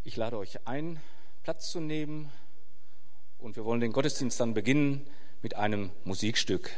Ich lade euch ein, Platz zu nehmen, und wir wollen den Gottesdienst dann beginnen mit einem Musikstück.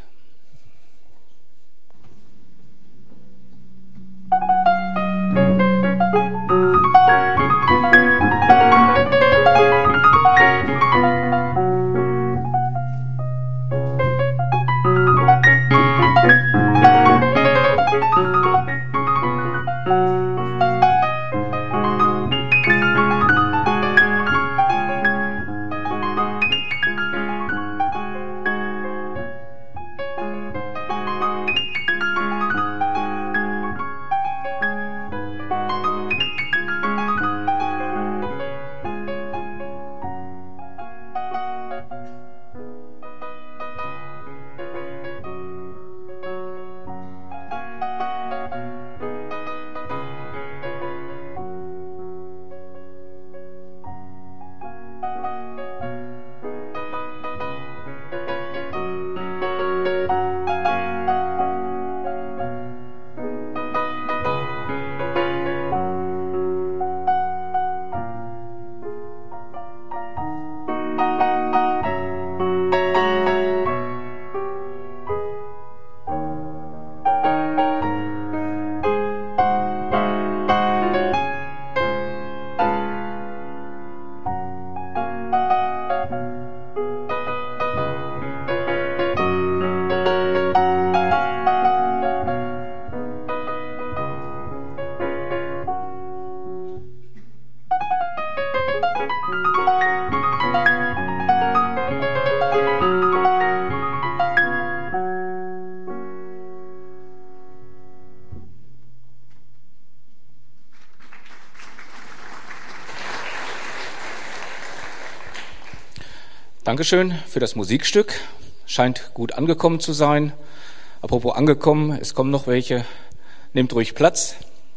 Dankeschön für das Musikstück. Scheint gut angekommen zu sein. Apropos angekommen, es kommen noch welche. Nehmt ruhig Platz.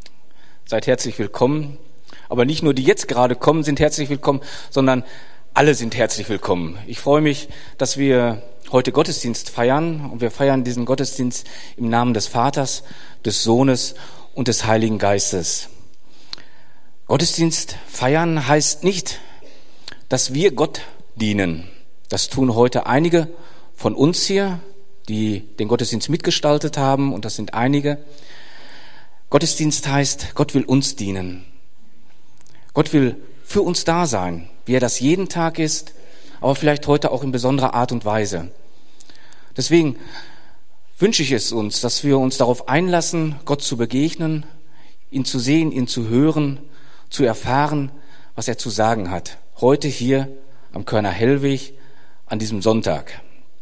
Seid herzlich willkommen. Aber nicht nur die jetzt gerade kommen, sind herzlich willkommen, sondern alle sind herzlich willkommen. Ich freue mich, dass wir heute Gottesdienst feiern. Und wir feiern diesen Gottesdienst im Namen des Vaters, des Sohnes und des Heiligen Geistes. Gottesdienst feiern heißt nicht, dass wir Gott dienen. Das tun heute einige von uns hier, die den Gottesdienst mitgestaltet haben, und das sind einige. Gottesdienst heißt, Gott will uns dienen. Gott will für uns da sein, wie er das jeden Tag ist, aber vielleicht heute auch in besonderer Art und Weise. Deswegen wünsche ich es uns, dass wir uns darauf einlassen, Gott zu begegnen, ihn zu sehen, ihn zu hören, zu erfahren, was er zu sagen hat. Heute hier am Körner Hellweg, an diesem Sonntag.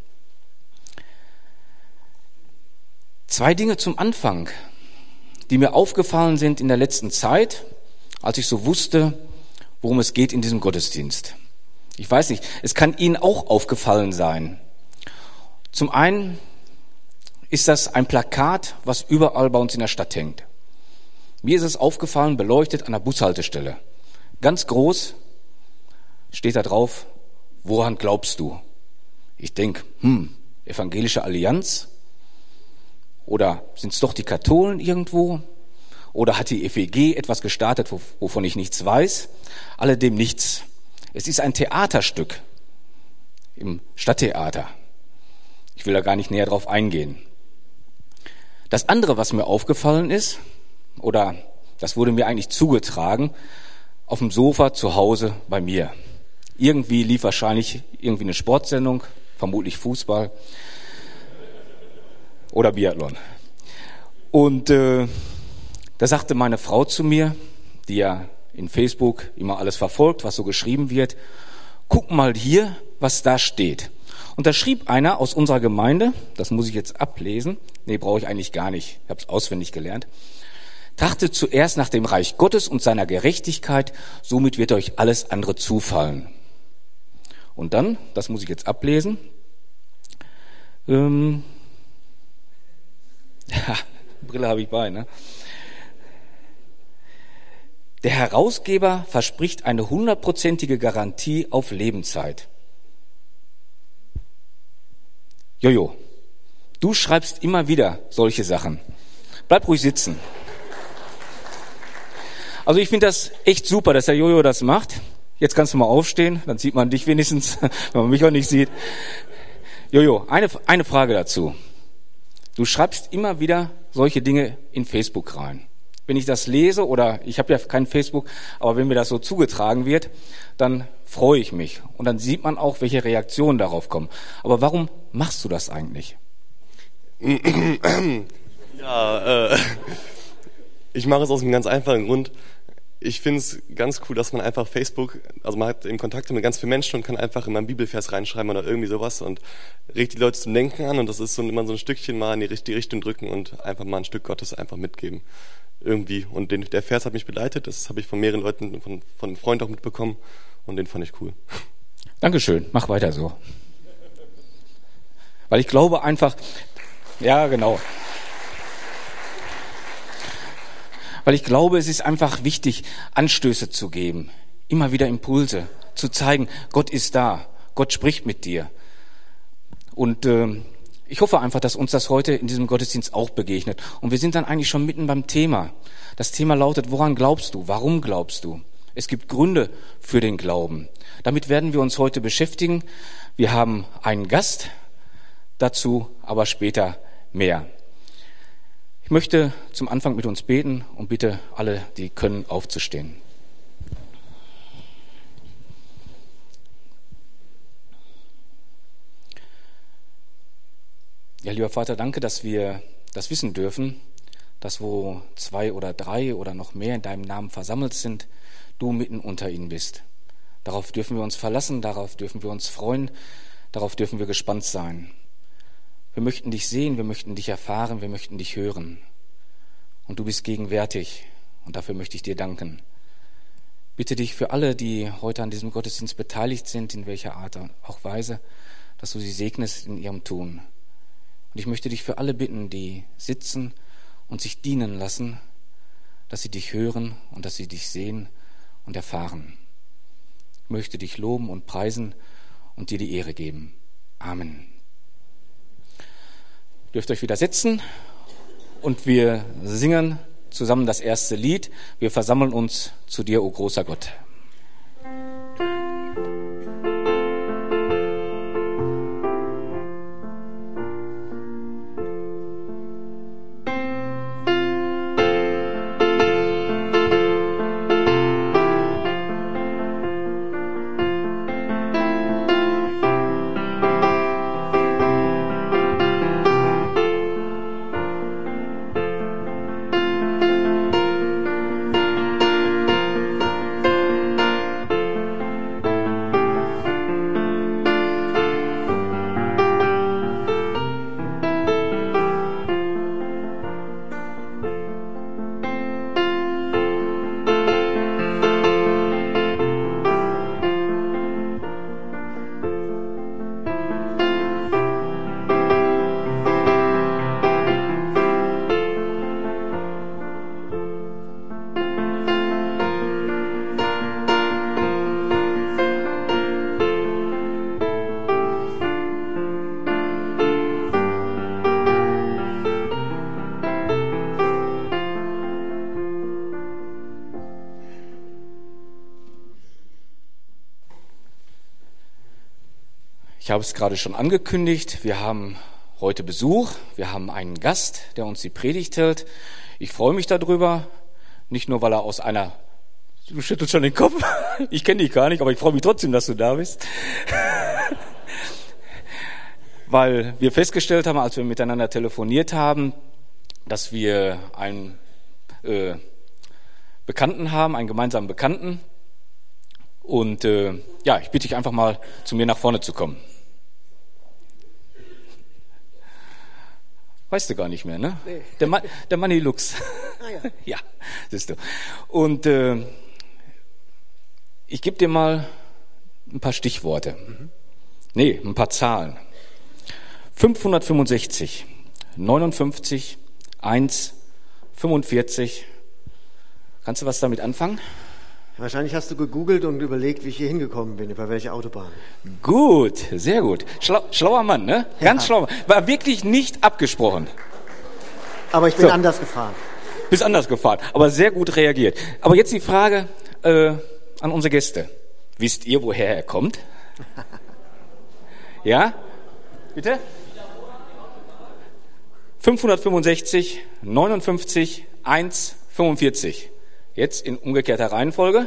2 Dinge zum Anfang, die mir aufgefallen sind in der letzten Zeit, als ich so wusste, worum es geht in diesem Gottesdienst. Ich weiß nicht, es kann Ihnen auch aufgefallen sein. Zum einen ist das ein Plakat, was überall bei uns in der Stadt hängt. Mir ist es aufgefallen, beleuchtet an der Bushaltestelle. Ganz groß steht da drauf: Woran glaubst du? Ich denke, Evangelische Allianz? Oder sind es doch die Katholen irgendwo? Oder hat die FEG etwas gestartet, wovon ich nichts weiß? Alledem nichts. Es ist ein Theaterstück im Stadttheater. Ich will da gar nicht näher drauf eingehen. Das andere, was mir aufgefallen ist, oder das wurde mir eigentlich zugetragen, auf dem Sofa zu Hause bei mir. Irgendwie lief wahrscheinlich eine Sportsendung, vermutlich Fußball oder Biathlon. Und da sagte meine Frau zu mir, die ja in Facebook immer alles verfolgt, was so geschrieben wird: Guck mal hier, was da steht. Und da schrieb einer aus unserer Gemeinde, das muss ich jetzt ablesen, brauche ich eigentlich gar nicht, ich habe es auswendig gelernt: Trachtet zuerst nach dem Reich Gottes und seiner Gerechtigkeit, somit wird euch alles andere zufallen. Und dann, das muss ich jetzt ablesen, Brille habe ich bei, ne? Der Herausgeber verspricht eine 100%ige Garantie auf Lebenszeit. Jojo, du schreibst immer wieder solche Sachen. Bleib ruhig sitzen. Also ich finde das echt super, dass der Jojo das macht. Jetzt kannst du mal aufstehen, dann sieht man dich wenigstens, wenn man mich auch nicht sieht. Jojo, eine Frage dazu. Du schreibst immer wieder solche Dinge in Facebook rein. Wenn ich das lese, oder ich habe ja kein Facebook, aber wenn mir das so zugetragen wird, dann freue ich mich. Und dann sieht man auch, welche Reaktionen darauf kommen. Aber warum machst du das eigentlich? Ja, ich mache es aus einem ganz einfachen Grund. Ich finde es ganz cool, dass man einfach Facebook, also man hat eben Kontakte mit ganz vielen Menschen und kann einfach in einen Bibelvers reinschreiben oder irgendwie sowas und regt die Leute zum Denken an und das ist so immer so ein Stückchen mal in die Richtung drücken und einfach mal ein Stück Gottes einfach mitgeben. Irgendwie. Und der Vers hat mich begleitet, das habe ich von mehreren Leuten, von einem Freund auch mitbekommen und den fand ich cool. Dankeschön, mach weiter so. Weil ich glaube einfach, ja genau. Weil ich glaube, es ist einfach wichtig, Anstöße zu geben, immer wieder Impulse, zu zeigen, Gott ist da, Gott spricht mit dir. Und ich hoffe einfach, dass uns das heute in diesem Gottesdienst auch begegnet. Und wir sind dann eigentlich schon mitten beim Thema. Das Thema lautet, woran glaubst du? Warum glaubst du? Es gibt Gründe für den Glauben. Damit werden wir uns heute beschäftigen. Wir haben einen Gast, dazu aber später mehr. Ich möchte zum Anfang mit uns beten und bitte alle, die können, aufzustehen. Ja, lieber Vater, danke, dass wir das wissen dürfen, dass wo 2 oder 3 oder noch mehr in deinem Namen versammelt sind, du mitten unter ihnen bist. Darauf dürfen wir uns verlassen, darauf dürfen wir uns freuen, darauf dürfen wir gespannt sein. Wir möchten dich sehen, wir möchten dich erfahren, wir möchten dich hören. Und du bist gegenwärtig und dafür möchte ich dir danken. Bitte dich für alle, die heute an diesem Gottesdienst beteiligt sind, in welcher Art auch Weise, dass du sie segnest in ihrem Tun. Und ich möchte dich für alle bitten, die sitzen und sich dienen lassen, dass sie dich hören und dass sie dich sehen und erfahren. Ich möchte dich loben und preisen und dir die Ehre geben. Amen. Ihr dürft euch wieder setzen und wir singen zusammen das erste Lied. Wir versammeln uns zu dir, o großer Gott. Ich habe es gerade schon angekündigt, wir haben heute Besuch, wir haben einen Gast, der uns die Predigt hält. Ich freue mich darüber, nicht nur, weil er aus einer, du schüttelst schon den Kopf, ich kenne dich gar nicht, aber ich freue mich trotzdem, dass du da bist. Weil wir festgestellt haben, als wir miteinander telefoniert haben, dass wir einen Bekannten haben, einen gemeinsamen Bekannten. Und ja, ich bitte dich einfach mal, zu mir nach vorne zu kommen. Weißt du gar nicht mehr, ne? Nee. Der Manni Lux. Ah, ja. Ja, siehst du. Und ich gebe dir mal ein paar Stichworte. Nee, ein paar Zahlen. 565, 59, 1, 45. Kannst du was damit anfangen? Wahrscheinlich hast du gegoogelt und überlegt, wie ich hier hingekommen bin, über welche Autobahn. Gut, sehr gut. Schlauer Mann, ne? Ganz schlau. War wirklich nicht abgesprochen. Aber ich bin anders gefahren. Bist anders gefahren, aber sehr gut reagiert. Aber jetzt die Frage an unsere Gäste. Wisst ihr, woher er kommt? Ja? Bitte? 565, 59, 1, 45. Jetzt in umgekehrter Reihenfolge.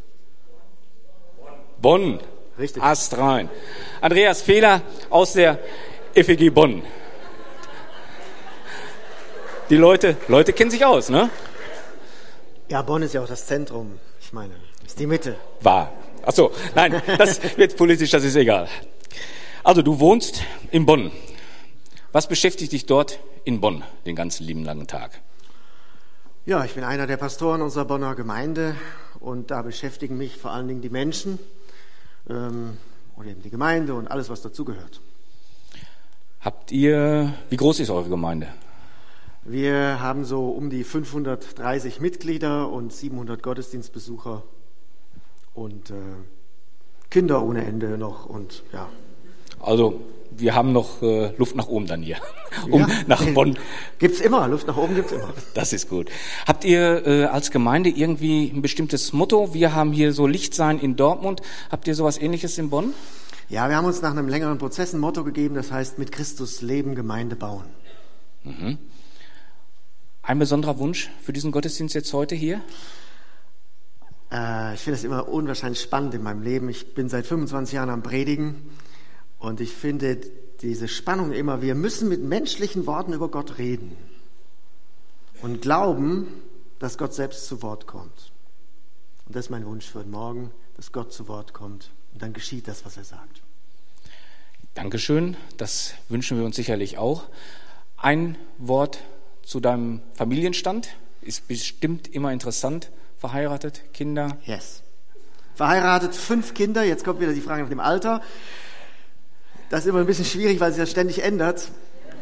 Bonn. Richtig. Astrein. Andreas Fehler aus der FEG Bonn. Die Leute kennen sich aus, ne? Ja, Bonn ist ja auch das Zentrum. Ich meine, ist die Mitte. War. Ach so, nein, das wird politisch, das ist egal. Also du wohnst in Bonn. Was beschäftigt dich dort in Bonn den ganzen lieben langen Tag? Ja, ich bin einer der Pastoren unserer Bonner Gemeinde und da beschäftigen mich vor allen Dingen die Menschen oder eben die Gemeinde und alles, was dazugehört. Wie groß ist eure Gemeinde? Wir haben so um die 530 Mitglieder und 700 Gottesdienstbesucher und Kinder ohne Ende noch und ja. Also wir haben noch Luft nach oben dann hier, nach Bonn. Gibt's immer, Luft nach oben gibt's immer. Das ist gut. Habt ihr als Gemeinde irgendwie ein bestimmtes Motto? Wir haben hier so Lichtsein in Dortmund. Habt ihr sowas Ähnliches in Bonn? Ja, wir haben uns nach einem längeren Prozess ein Motto gegeben, das heißt mit Christus leben, Gemeinde bauen. Mhm. Ein besonderer Wunsch für diesen Gottesdienst jetzt heute hier? Ich finde es immer unwahrscheinlich spannend in meinem Leben. Ich bin seit 25 Jahren am Predigen und ich finde diese Spannung immer, wir müssen mit menschlichen Worten über Gott reden und glauben, dass Gott selbst zu Wort kommt. Und das ist mein Wunsch für heute Morgen, dass Gott zu Wort kommt und dann geschieht das, was er sagt. Dankeschön, das wünschen wir uns sicherlich auch. Ein Wort zu deinem Familienstand, ist bestimmt immer interessant. Verheiratet, Kinder? Yes. Verheiratet, 5 Kinder. Jetzt kommt wieder die Frage nach dem Alter. Das ist immer ein bisschen schwierig, weil sich das ständig ändert.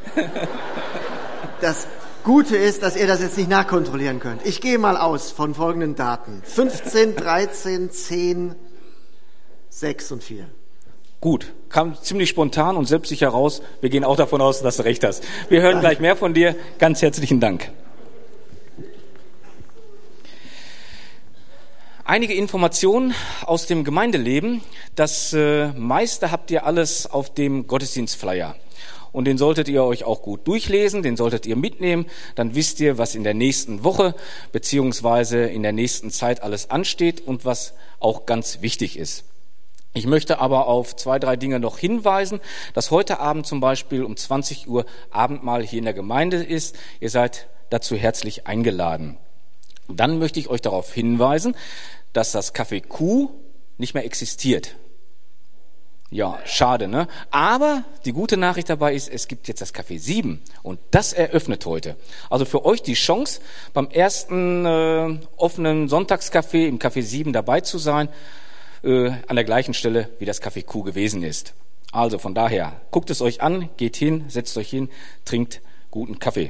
Das Gute ist, dass ihr das jetzt nicht nachkontrollieren könnt. Ich gehe mal aus von folgenden Daten. 15, 13, 10, 6 und 4. Gut, kam ziemlich spontan und selbstsicher raus. Wir gehen auch davon aus, dass du recht hast. Wir hören gleich mehr von dir. Ganz herzlichen Dank. Einige Informationen aus dem Gemeindeleben. Das meiste habt ihr alles auf dem Gottesdienstflyer. Und den solltet ihr euch auch gut durchlesen, den solltet ihr mitnehmen. Dann wisst ihr, was in der nächsten Woche beziehungsweise in der nächsten Zeit alles ansteht und was auch ganz wichtig ist. Ich möchte aber auf 2, 3 Dinge noch hinweisen, dass heute Abend zum Beispiel um 20 Uhr Abendmahl hier in der Gemeinde ist. Ihr seid dazu herzlich eingeladen. Dann möchte ich euch darauf hinweisen, dass das Café Q nicht mehr existiert. Ja, schade, ne? Aber die gute Nachricht dabei ist, es gibt jetzt das Café 7 und das eröffnet heute. Also für euch die Chance, beim ersten offenen Sonntagscafé im Café 7 dabei zu sein, an der gleichen Stelle, wie das Café Q gewesen ist. Also von daher, guckt es euch an, geht hin, setzt euch hin, trinkt guten Kaffee.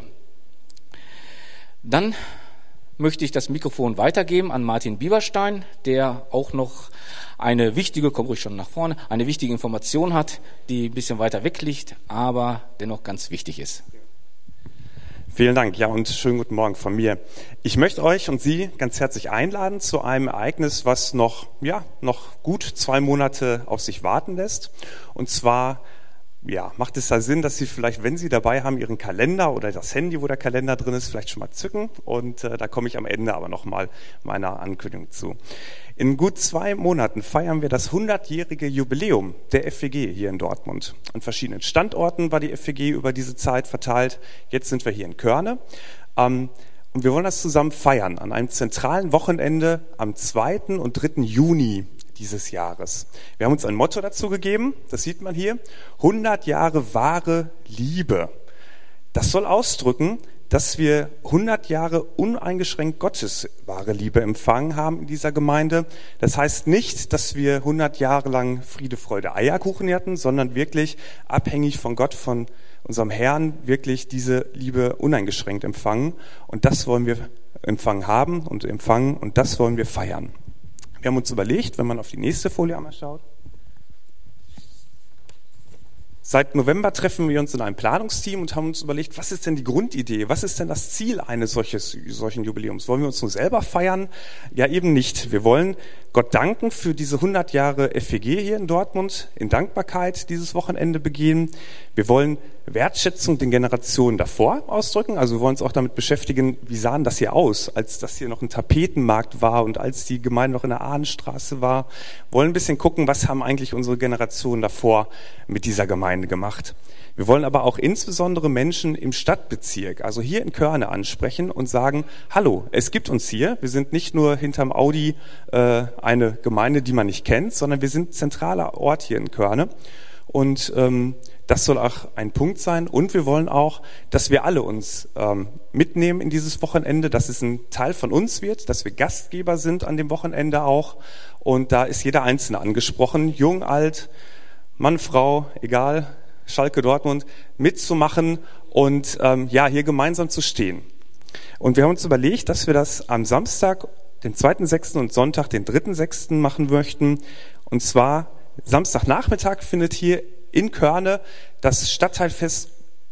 Dann möchte ich das Mikrofon weitergeben an Martin Bieberstein, der auch noch eine wichtige Information hat, die ein bisschen weiter weg liegt, aber dennoch ganz wichtig ist. Vielen Dank, ja, und schönen guten Morgen von mir. Ich möchte euch und Sie ganz herzlich einladen zu einem Ereignis, was noch gut 2 Monate auf sich warten lässt. Und zwar macht es da Sinn, dass Sie vielleicht, wenn Sie dabei haben, Ihren Kalender oder das Handy, wo der Kalender drin ist, vielleicht schon mal zücken. Und da komme ich am Ende aber nochmal meiner Ankündigung zu. In gut 2 Monaten feiern wir das 100-jährige Jubiläum der FEG hier in Dortmund. An verschiedenen Standorten war die FEG über diese Zeit verteilt. Jetzt sind wir hier in Körne. Und wir wollen das zusammen feiern an einem zentralen Wochenende am 2. und 3. Juni dieses Jahres. Wir haben uns ein Motto dazu gegeben, das sieht man hier, 100 Jahre wahre Liebe. Das soll ausdrücken, dass wir 100 Jahre uneingeschränkt Gottes wahre Liebe empfangen haben in dieser Gemeinde. Das heißt nicht, dass wir 100 Jahre lang Friede, Freude, Eierkuchen hatten, sondern wirklich abhängig von Gott, von unserem Herrn, wirklich diese Liebe uneingeschränkt empfangen. Und das wollen wir empfangen haben und empfangen und das wollen wir feiern. Wir haben uns überlegt, wenn man auf die nächste Folie einmal schaut, Seit November treffen wir uns in einem Planungsteam und haben uns überlegt, was ist denn die Grundidee? Was ist denn das Ziel eines solchen Jubiläums? Wollen wir uns nur selber feiern? Ja, eben nicht. Wir wollen Gott danken für diese 100 Jahre FEG hier in Dortmund, in Dankbarkeit dieses Wochenende begehen. Wir wollen Wertschätzung den Generationen davor ausdrücken. Also wir wollen uns auch damit beschäftigen, wie sah denn das hier aus, als das hier noch ein Tapetenmarkt war und als die Gemeinde noch in der Ahnenstraße war. Wir wollen ein bisschen gucken, was haben eigentlich unsere Generationen davor mit dieser Gemeinde gemacht. Wir wollen aber auch insbesondere Menschen im Stadtbezirk, also hier in Körne, ansprechen und sagen, hallo, es gibt uns hier. Wir sind nicht nur hinterm Audi eine Gemeinde, die man nicht kennt, sondern wir sind zentraler Ort hier in Körne. Und das soll auch ein Punkt sein. Und wir wollen auch, dass wir alle uns mitnehmen in dieses Wochenende, dass es ein Teil von uns wird, dass wir Gastgeber sind an dem Wochenende auch. Und da ist jeder Einzelne angesprochen, jung, alt, Mann, Frau, egal, Schalke, Dortmund, mitzumachen und hier gemeinsam zu stehen. Und wir haben uns überlegt, dass wir das am Samstag, den 2.6. und Sonntag, den 3.6. machen möchten. Und zwar Samstagnachmittag findet hier in Körne das Stadtteilfest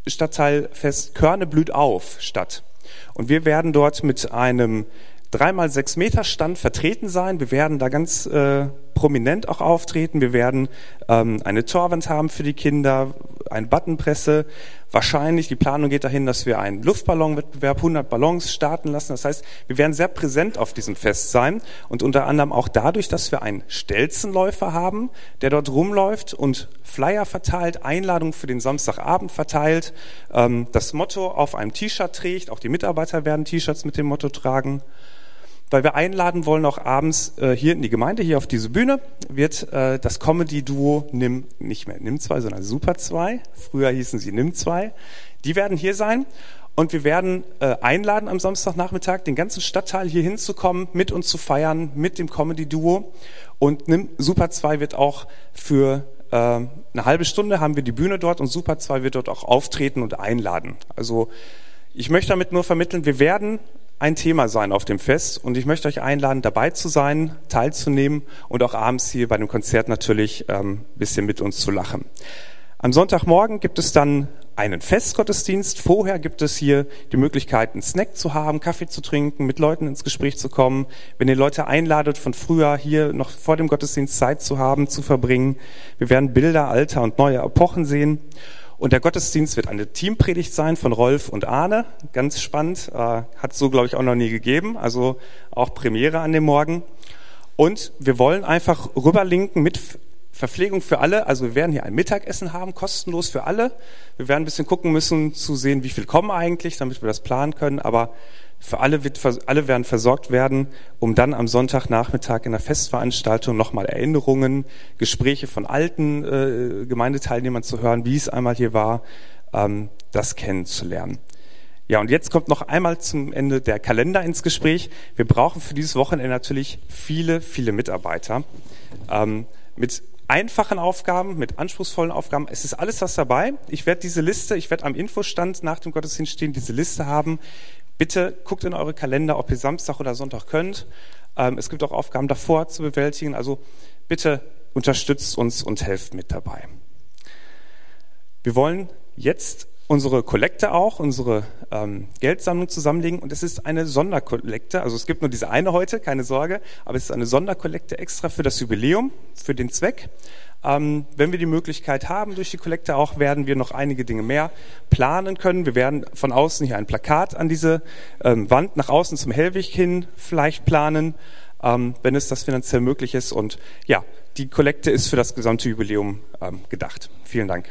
Körne blüht auf statt. Und wir werden dort mit einem 3x6 Meter Stand vertreten sein. Wir werden da ganz prominent auch auftreten. Wir werden eine Torwand haben für die Kinder, eine Buttonpresse. Wahrscheinlich, die Planung geht dahin, dass wir einen Luftballonwettbewerb, 100 Ballons starten lassen. Das heißt, wir werden sehr präsent auf diesem Fest sein und unter anderem auch dadurch, dass wir einen Stelzenläufer haben, der dort rumläuft und Flyer verteilt, Einladungen für den Samstagabend verteilt, das Motto auf einem T-Shirt trägt. Auch die Mitarbeiter werden T-Shirts mit dem Motto tragen. Weil wir einladen wollen, auch abends hier in die Gemeinde, hier auf diese Bühne, wird das Comedy-Duo nicht mehr Nimm 2, sondern Super 2. Früher hießen sie Nimm 2. Die werden hier sein und wir werden einladen am Samstagnachmittag, den ganzen Stadtteil hier hinzukommen, mit uns zu feiern, mit dem Comedy-Duo. Und Super 2 wird auch für eine halbe Stunde haben wir die Bühne dort und Super 2 wird dort auch auftreten und einladen. Also ich möchte damit nur vermitteln, wir werden ein Thema sein auf dem Fest und ich möchte euch einladen, dabei zu sein, teilzunehmen und auch abends hier bei dem Konzert natürlich ein bisschen mit uns zu lachen. Am Sonntagmorgen gibt es dann einen Festgottesdienst. Vorher gibt es hier die Möglichkeit, einen Snack zu haben, Kaffee zu trinken, mit Leuten ins Gespräch zu kommen. Wenn ihr Leute einladet, von früher hier noch vor dem Gottesdienst Zeit zu haben, zu verbringen. Wir werden Bilder alter und neuer Epochen sehen. Und der Gottesdienst wird eine Teampredigt sein von Rolf und Arne. Ganz spannend. Hat so, glaube ich, auch noch nie gegeben. Also auch Premiere an dem Morgen. Und wir wollen einfach rüberlinken mit Verpflegung für alle. Also wir werden hier ein Mittagessen haben, kostenlos für alle. Wir werden ein bisschen gucken müssen, zu sehen, wie viel kommen eigentlich, damit wir das planen können. Aber für alle werden versorgt werden, um dann am Sonntagnachmittag in der Festveranstaltung nochmal Erinnerungen, Gespräche von alten Gemeindeteilnehmern zu hören, wie es einmal hier war, das kennenzulernen. Ja, und jetzt kommt noch einmal zum Ende der Kalender ins Gespräch. Wir brauchen für dieses Wochenende natürlich viele, viele Mitarbeiter mit einfachen Aufgaben, mit anspruchsvollen Aufgaben. Es ist alles was dabei. Ich werde am Infostand nach dem Gottesdienst stehen, diese Liste haben. Bitte guckt in eure Kalender, ob ihr Samstag oder Sonntag könnt. Es gibt auch Aufgaben davor zu bewältigen. Also bitte unterstützt uns und helft mit dabei. Wir wollen jetzt unsere Kollekte auch, unsere Geldsammlung zusammenlegen. Und es ist eine Sonderkollekte. Also es gibt nur diese eine heute, keine Sorge. Aber es ist eine Sonderkollekte extra für das Jubiläum, für den Zweck. Wenn wir die Möglichkeit haben, durch die Kollekte auch, werden wir noch einige Dinge mehr planen können. Wir werden von außen hier ein Plakat an diese Wand nach außen zum Hellweg hin vielleicht planen, wenn es das finanziell möglich ist. Und ja, die Kollekte ist für das gesamte Jubiläum gedacht. Vielen Dank.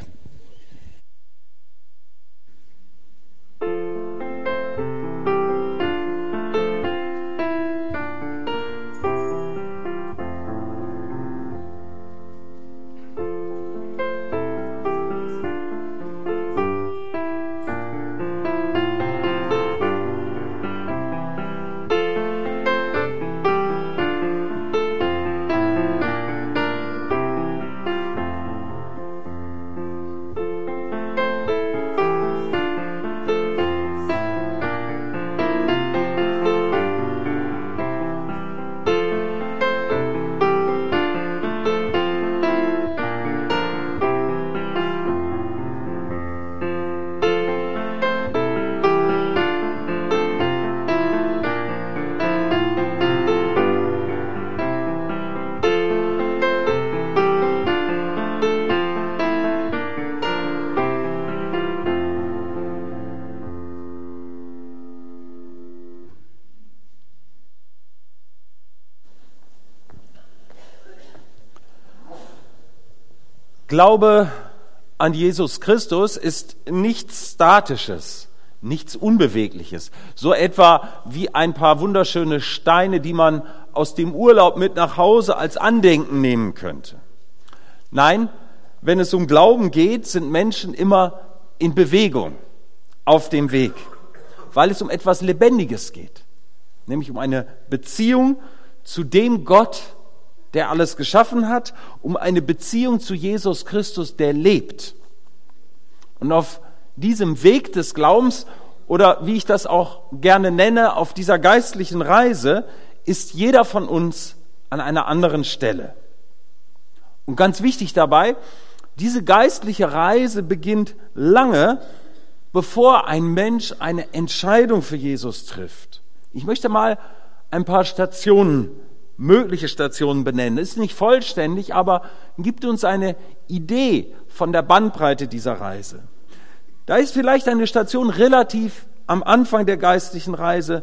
Glaube an Jesus Christus ist nichts Statisches, nichts Unbewegliches. So etwa wie ein paar wunderschöne Steine, die man aus dem Urlaub mit nach Hause als Andenken nehmen könnte. Nein, wenn es um Glauben geht, sind Menschen immer in Bewegung, auf dem Weg, weil es um etwas Lebendiges geht, nämlich um eine Beziehung zu dem Gott, der alles geschaffen hat, um eine Beziehung zu Jesus Christus, der lebt. Und auf diesem Weg des Glaubens, oder wie ich das auch gerne nenne, auf dieser geistlichen Reise, ist jeder von uns an einer anderen Stelle. Und ganz wichtig dabei, diese geistliche Reise beginnt lange, bevor ein Mensch eine Entscheidung für Jesus trifft. Ich möchte mal ein paar mögliche Stationen benennen. Ist nicht vollständig, aber gibt uns eine Idee von der Bandbreite dieser Reise. Da ist vielleicht eine Station relativ am Anfang der geistlichen Reise.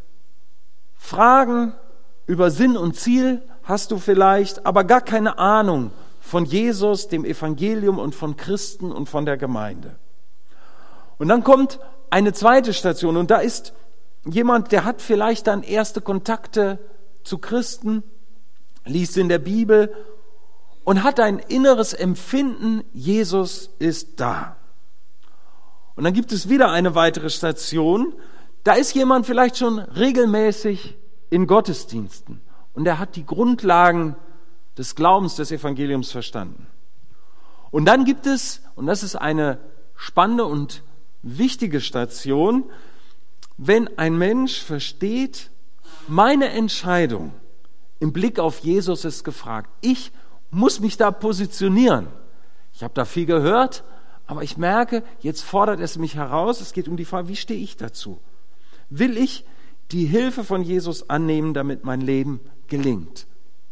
Fragen über Sinn und Ziel hast du vielleicht, aber gar keine Ahnung von Jesus, dem Evangelium und von Christen und von der Gemeinde. Und dann kommt eine zweite Station und da ist jemand, der hat vielleicht dann erste Kontakte zu Christen, liest in der Bibel und hat ein inneres Empfinden, Jesus ist da. Und dann gibt es wieder eine weitere Station, da ist jemand vielleicht schon regelmäßig in Gottesdiensten und er hat die Grundlagen des Glaubens des Evangeliums verstanden. Und dann gibt es, und das ist eine spannende und wichtige Station, wenn ein Mensch versteht, meine Entscheidung im Blick auf Jesus ist gefragt. Ich muss mich da positionieren. Ich habe da viel gehört, aber ich merke, jetzt fordert es mich heraus. Es geht um die Frage, wie stehe ich dazu? Will ich die Hilfe von Jesus annehmen, damit mein Leben gelingt?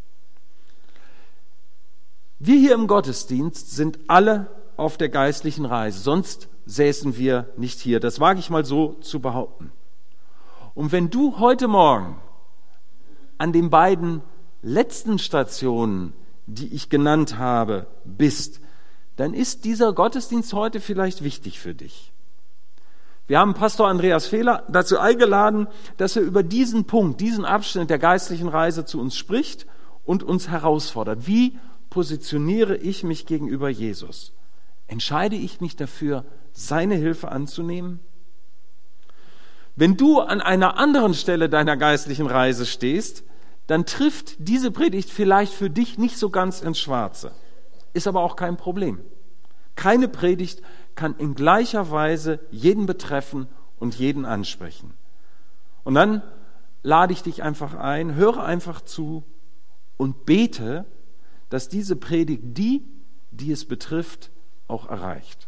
Wir hier im Gottesdienst sind alle auf der geistlichen Reise, sonst säßen wir nicht hier. Das wage ich mal so zu behaupten. Und wenn du heute Morgen an den beiden letzten Stationen, die ich genannt habe, bist, dann ist dieser Gottesdienst heute vielleicht wichtig für dich. Wir haben Pastor Andreas Fehler dazu eingeladen, dass er über diesen Punkt, diesen Abschnitt der geistlichen Reise zu uns spricht und uns herausfordert. Wie positioniere ich mich gegenüber Jesus? Entscheide ich mich dafür, seine Hilfe anzunehmen? Wenn du an einer anderen Stelle deiner geistlichen Reise stehst, dann trifft diese Predigt vielleicht für dich nicht so ganz ins Schwarze. Ist aber auch kein Problem. Keine Predigt kann in gleicher Weise jeden betreffen und jeden ansprechen. Und dann lade ich dich einfach ein, höre einfach zu und bete, dass diese Predigt die es betrifft, auch erreicht.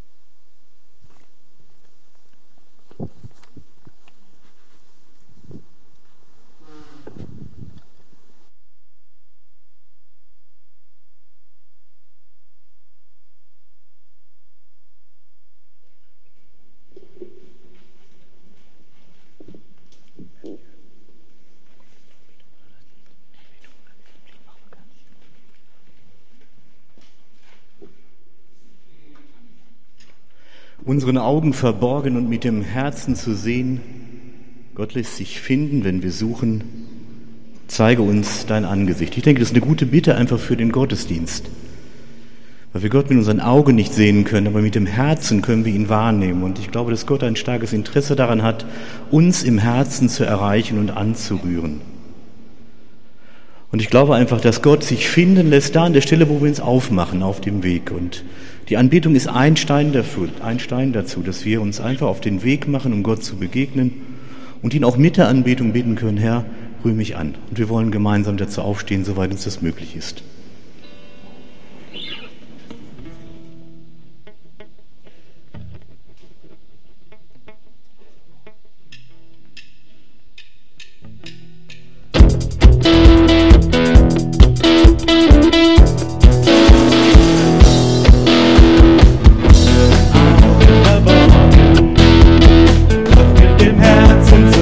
Unseren Augen verborgen und mit dem Herzen zu sehen. Gott lässt sich finden, wenn wir suchen. Zeige uns dein Angesicht. Ich denke, das ist eine gute Bitte einfach für den Gottesdienst. Weil wir Gott mit unseren Augen nicht sehen können, aber mit dem Herzen können wir ihn wahrnehmen. Und ich glaube, dass Gott ein starkes Interesse daran hat, uns im Herzen zu erreichen und anzurühren. Und ich glaube einfach, dass Gott sich finden lässt, da an der Stelle, wo wir uns aufmachen, auf dem Weg. Und die Anbetung ist ein Stein dazu, dass wir uns einfach auf den Weg machen, um Gott zu begegnen und ihn auch mit der Anbetung bitten können, Herr, rühr mich an. Und wir wollen gemeinsam dazu aufstehen, soweit uns das möglich ist.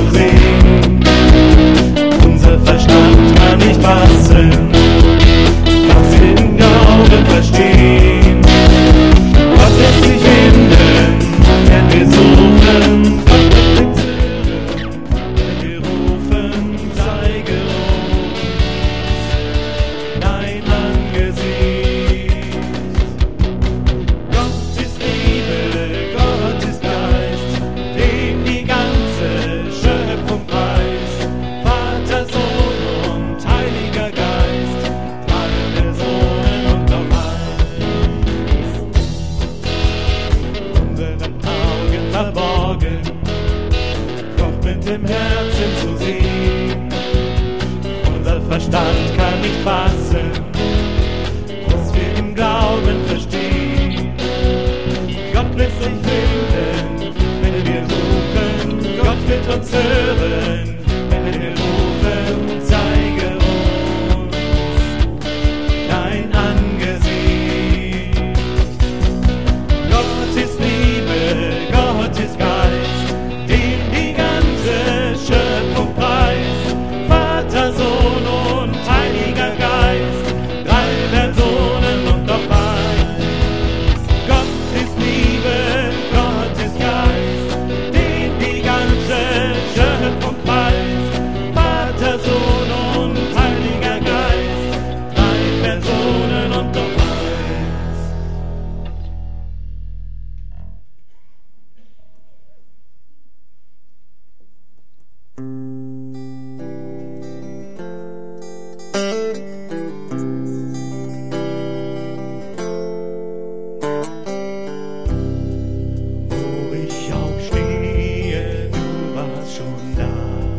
Verstand kann nicht fassen, Verstand kann nicht fassen, was wir im Glauben verstehen. Gott lässt sich finden, wenn wir suchen. Gott wird uns hören, wenn wir rufen. Zeige uns dein Angesicht. Gott ist Liebe, Gott ist Geist, dem die ganze Schöpfung preist. Vater, Sohn und Heiliger Geist, drei Personen und doch eins. Gott ist Liebe, Gott ist Geist, den die ganze Schöpfung preist. Vater, Sohn und Heiliger Geist, drei Personen und doch eins. Wo ich auch stehe, du warst schon da.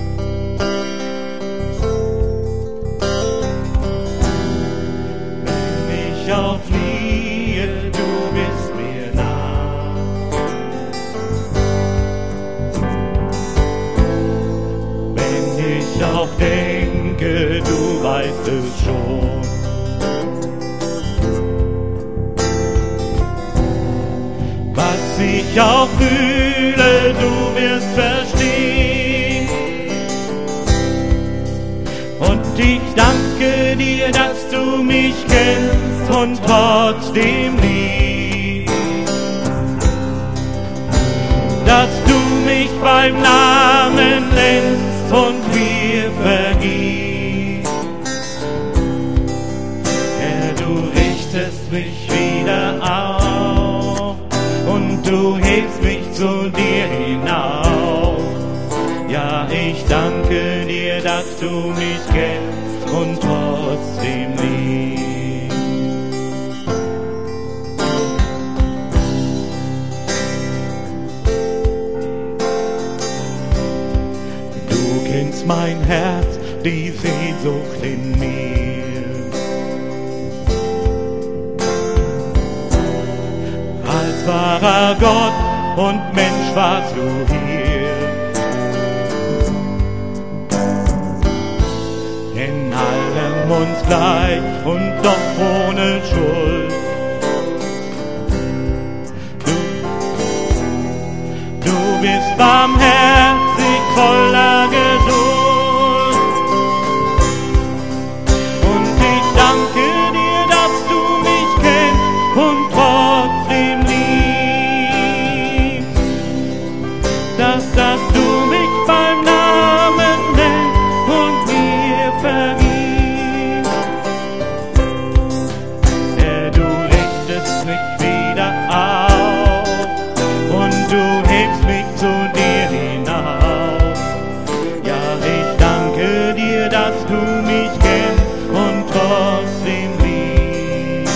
Wenn ich auch fliehe, du bist mir nah. Wenn ich auch denke, du weißt es schon. Was ich auch fühle, du wirst verstehen. Und ich danke dir, dass du mich kennst und trotzdem liebst. Dass du mich beim Namen nennst und mir vergibst. Herr, du richtest mich wieder auf und du hebst mich zu dir hinauf. Ja, ich danke dir, dass du mich kennst und trotzdem liebst. Du kennst mein Herz, die Sehnsucht in mir. Als wahrer Gott und Mensch warst du hier. In allem uns gleich und doch ohne Schuld. Du bist barmherzig, voller Geduld. Und ich danke dir, dass du mich kennst und trotzdem liebst. Dass du mich beim Namen nennst und mir vergibst. Herr, du richtest mich wieder auf und du hebst mich zu dir hinauf. Ja, ich danke dir, dass du mich kennst und trotzdem liebst.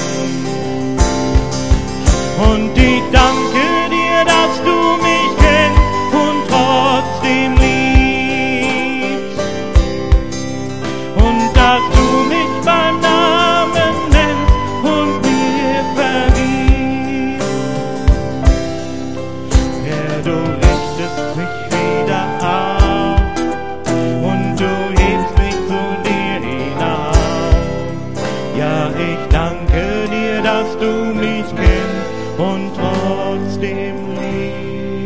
Und ich danke dir, dass du mich kennst und trotzdem liebst. Und dass du mich beim Namen nennst und mir vergibst. Herr, du richtest mich wieder auf und du hebst mich zu dir hinauf. Ja, ich danke dir, dass du mich kennst und trotzdem liebst.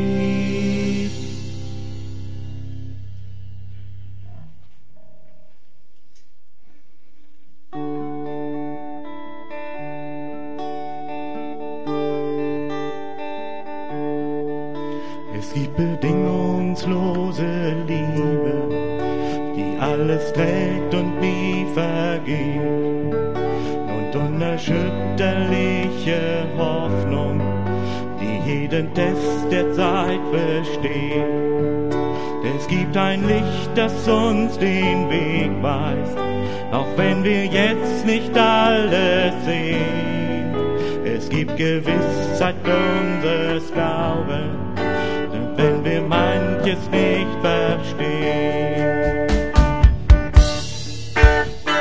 Es gibt bedingungslose Liebe, die alles trägt und nie vergeht. Und unerschütterliche Hoffnung, die jeden Test der Zeit besteht. Es gibt ein Licht, das uns den Weg weist, auch wenn wir jetzt nicht alles sehen. Es gibt Gewissheit unseres Glaubens, wenn wir manches nicht verstehen.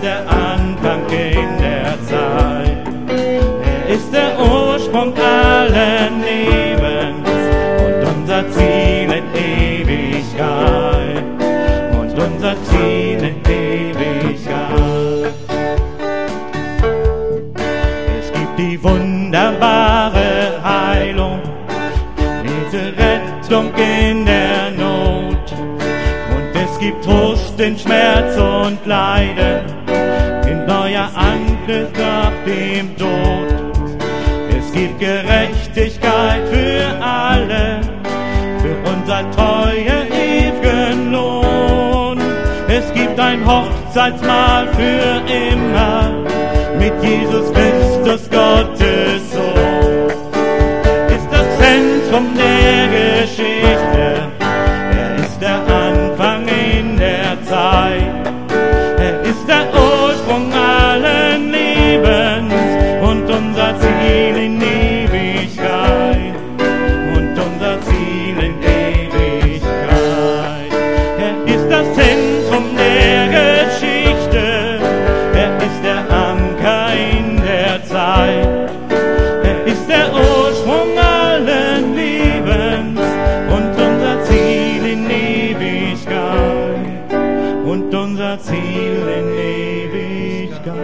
der Anfang in der Zeit. Er ist der Ursprung allen Lebens und unser Ziel in Ewigkeit. Und unser Ziel in Ewigkeit. Es gibt die wunderbare Heilung, diese Rettung in der Not. Und es gibt Trost in Schmerz und Leiden, in neuer Angriff nach dem Tod. Es gibt Gerechtigkeit für alle, für unser treue ewigen Lohn. Es gibt ein Hochzeitsmahl für immer mit Jesus Christus, Gottes Sohn. Ist das Zentrum der Geschichte, er ist der Anfang in der Zeit. Er ist der Ursprung allen Lebens und unser Ziel in Ewigkeit. Und unser Ziel in Ewigkeit. Er ist das Zentrum der Geschichte, er ist der Anker in der Zeit. Er ist der Ursprung allen Lebens und unser Ziel in Ewigkeit. Und unser Ziel in Ewigkeit.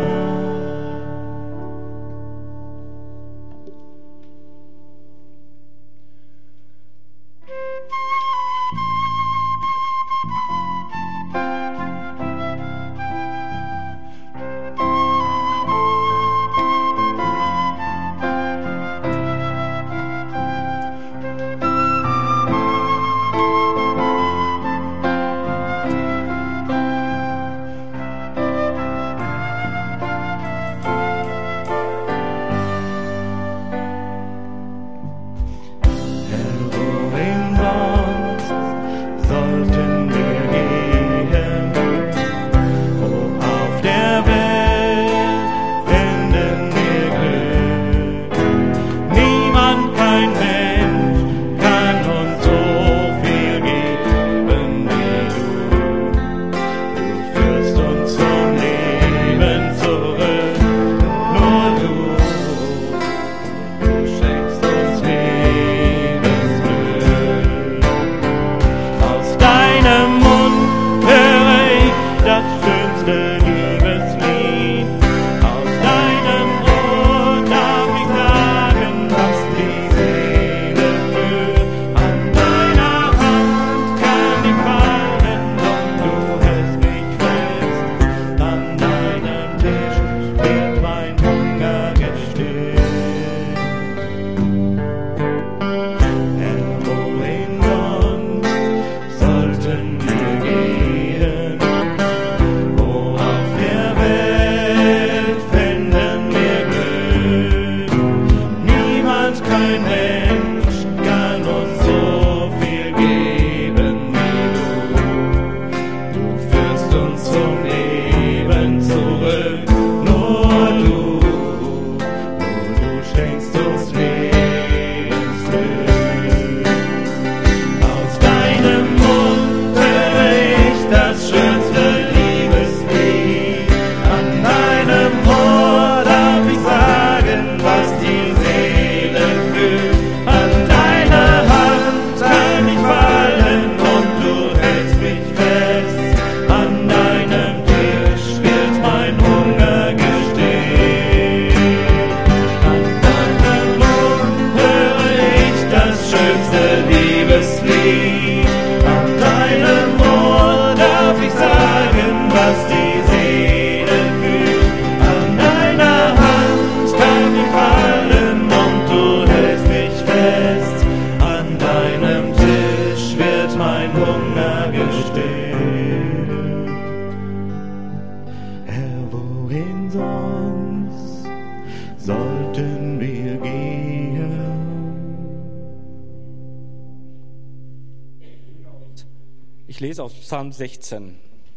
Ich lese aus Psalm 16.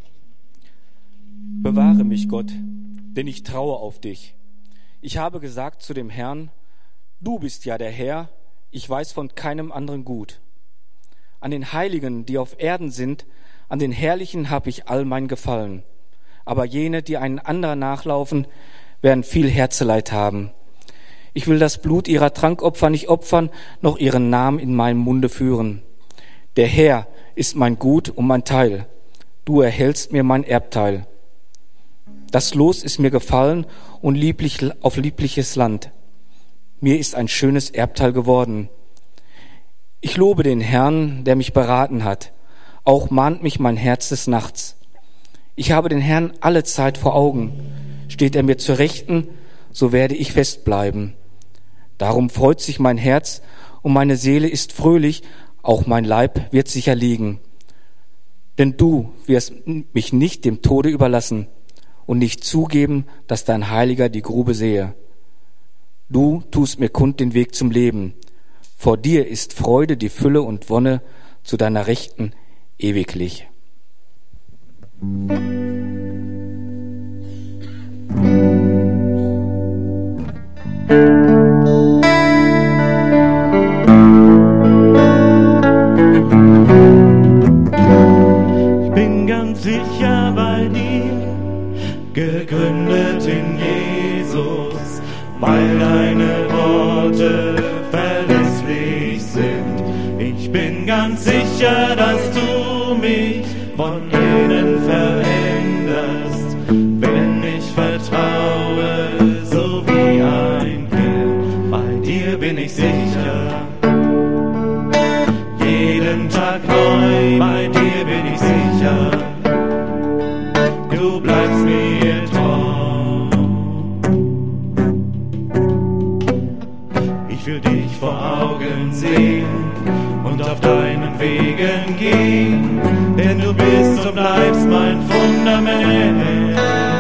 Bewahre mich, Gott, denn ich traue auf dich. Ich habe gesagt zu dem Herrn, du bist ja der Herr, ich weiß von keinem anderen gut. An den Heiligen, die auf Erden sind, an den Herrlichen habe ich all mein Gefallen. aber jene, die einen anderen nachlaufen, werden viel Herzeleid haben. Ich will das Blut ihrer Trankopfer nicht opfern, noch ihren Namen in meinem Munde führen. Der Herr ist mein Gut und mein Teil. Du erhältst mir mein Erbteil. Das Los ist mir gefallen und lieblich auf liebliches Land. Mir ist ein schönes Erbteil geworden. Ich lobe den Herrn, der mich beraten hat. Auch mahnt mich mein Herz des Nachts. Ich habe den Herrn alle Zeit vor Augen. Steht er mir zur Rechten, so werde ich festbleiben. Darum freut sich mein Herz und meine Seele ist fröhlich, auch mein Leib wird sicher liegen. Denn du wirst mich nicht dem Tode überlassen und nicht zugeben, dass dein Heiliger die Grube sehe. Du tust mir kund den Weg zum Leben. Vor dir ist Freude, die Fülle und Wonne, zu deiner Rechten ewiglich. Ich bin ganz sicher bei dir, gegründet in Jesus, weil deine Worte verlässlich sind. Ich bin ganz sicher, dass du mich von innen veränderst, wenn ich vertraue, so wie ein Kind. Bei dir bin ich sicher, jeden Tag neu, bei dir bin ich sicher, du bleibst mir treu. Ich will dich vor Augen sehen und auf deinen Wegen gehen, denn du bist und bleibst mein Fundament.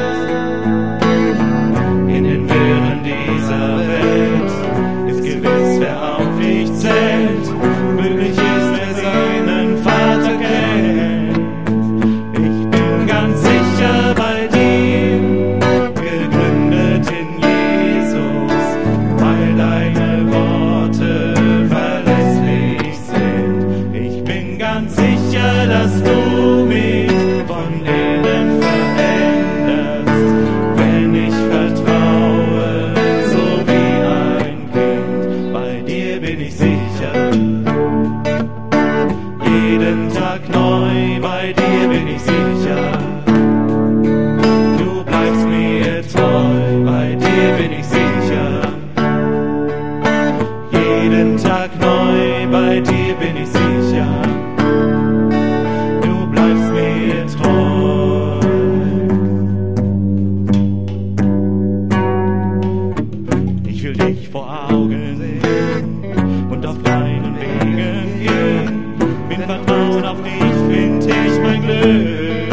In den Wirren dieser Welt ist gewiss, wer auf dich zählt, möglich ist, wer seinen Vater kennt. Ich bin ganz sicher bei dir, gegründet in Jesus, weil deine Worte verlässlich sind. Ich bin ganz sicher, dass du mich von innen veränderst, wenn ich vertraue, so wie ein Kind. Bei dir bin ich sicher, jeden Tag neu, bei dir bin ich sicher, du bleibst mir treu, bei dir bin ich sicher, jeden Tag neu, bei dir bin ich sicher, du bleibst mir treu. Ich will dich vor Augen sehen und auf deinen Wegen gehen. Mit Vertrauen auf dich find ich mein Glück.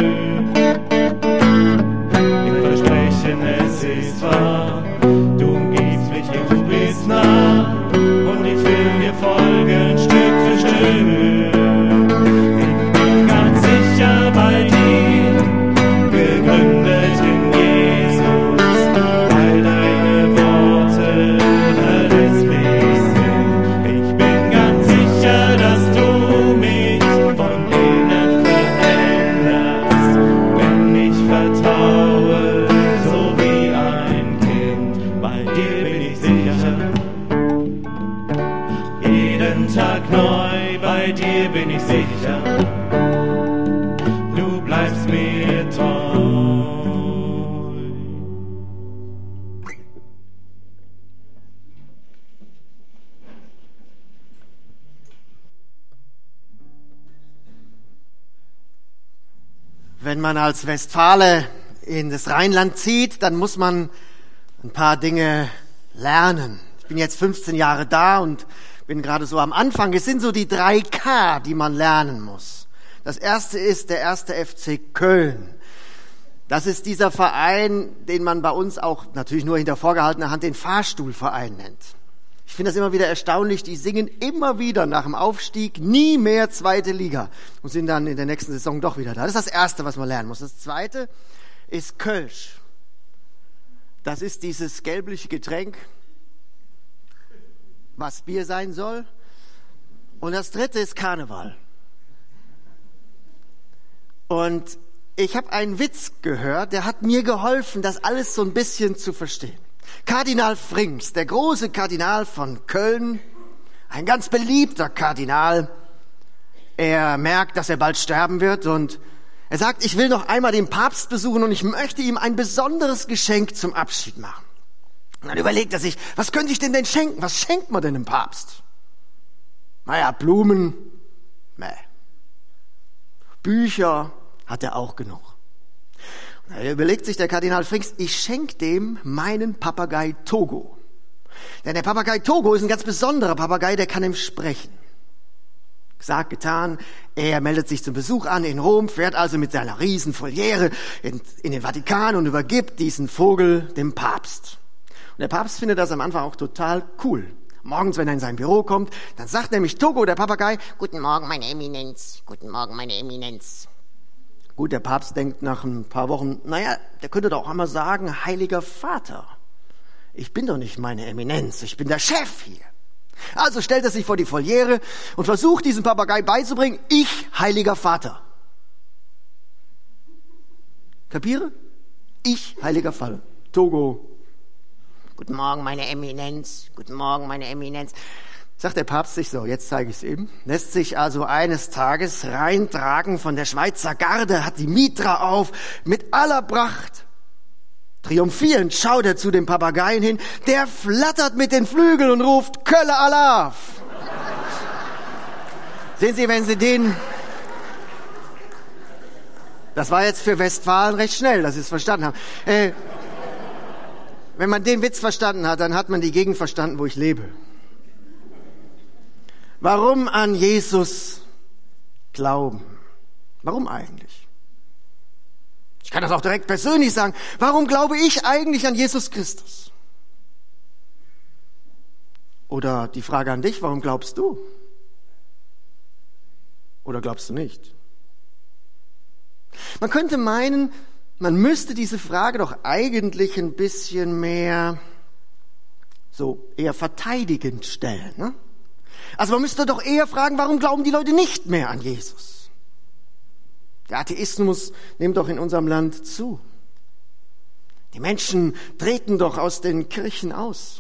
Im Versprechen, es ist wahr, du umgibst mich, du bist nah, und ich will dir folgen Stück für Stück. Ich bin ganz sicher bei dir, gegründet in Jesus, weil deine Worte verlässlich sind. Ich bin ganz sicher, dass du mich von innen veränderst, wenn ich vertraue, so wie ein Kind. Bei dir bin ich sicher, jeden Tag neu, bei dir bin ich sicher, du bleibst mir treu. Wenn man als Westfale in das Rheinland zieht, dann muss man ein paar Dinge lernen. Ich bin jetzt 15 Jahre da und bin gerade so am Anfang. Es sind so die 3K, die man lernen muss. Das erste ist der 1. FC Köln. Das ist dieser Verein, den man bei uns auch natürlich nur hinter vorgehaltener Hand den Fahrstuhlverein nennt. Ich finde das immer wieder erstaunlich, die singen immer wieder nach dem Aufstieg nie mehr 2. Liga und sind dann in der nächsten Saison doch wieder da. Das ist das Erste, was man lernen muss. Das Zweite ist Kölsch. Das ist dieses gelbliche Getränk, was Bier sein soll. Und das Dritte ist Karneval. Und ich habe einen Witz gehört, der hat mir geholfen, das alles so ein bisschen zu verstehen. Kardinal Frings, der große Kardinal von Köln, ein ganz beliebter Kardinal, er merkt, dass er bald sterben wird und er sagt, ich will noch einmal den Papst besuchen und ich möchte ihm ein besonderes Geschenk zum Abschied machen. Und dann überlegt er sich, was könnte ich denn schenken? Was schenkt man denn dem Papst? Naja, Blumen, Bücher hat er auch genug. Und dann überlegt sich der Kardinal Frings, ich schenke dem meinen Papagei Togo. Denn der Papagei Togo ist ein ganz besonderer Papagei, der kann ihm sprechen. Gesagt, getan, er meldet sich zum Besuch an in Rom, fährt also mit seiner riesen Voliere in den Vatikan und übergibt diesen Vogel dem Papst. Und der Papst findet das am Anfang auch total cool. Morgens, wenn er in sein Büro kommt, dann sagt nämlich Togo, der Papagei, Guten Morgen, meine Eminenz, guten Morgen, meine Eminenz. Gut, der Papst denkt nach ein paar Wochen, naja, der könnte doch auch einmal sagen, Heiliger Vater, ich bin doch nicht meine Eminenz, ich bin der Chef hier. Also stellt er sich vor die Voliere und versucht, diesem Papagei beizubringen, ich, Heiliger Vater. Kapiere? Ich, Heiliger Vater. Togo. Guten Morgen, meine Eminenz. Guten Morgen, meine Eminenz. Sagt der Papst sich so, jetzt zeige ich es eben. Lässt sich also eines Tages reintragen von der Schweizer Garde, hat die Mitra auf, mit aller Pracht. Triumphierend schaut er zu dem Papageien hin, der flattert mit den Flügeln und ruft, Kölle Alaf! Sehen Sie, wenn Sie den... Das war jetzt für Westfalen recht schnell, dass Sie es verstanden haben. Wenn man den Witz verstanden hat, dann hat man die Gegend verstanden, wo ich lebe. Warum an Jesus glauben? Warum eigentlich? Ich kann das auch direkt persönlich sagen. Warum glaube ich eigentlich an Jesus Christus? Oder die Frage an dich, warum glaubst du? Oder glaubst du nicht? Man könnte meinen, man müsste diese Frage doch eigentlich ein bisschen mehr so eher verteidigend stellen. Ne? Also man müsste doch eher fragen, warum glauben die Leute nicht mehr an Jesus? Der Atheismus nimmt doch in unserem Land zu. Die Menschen treten doch aus den Kirchen aus.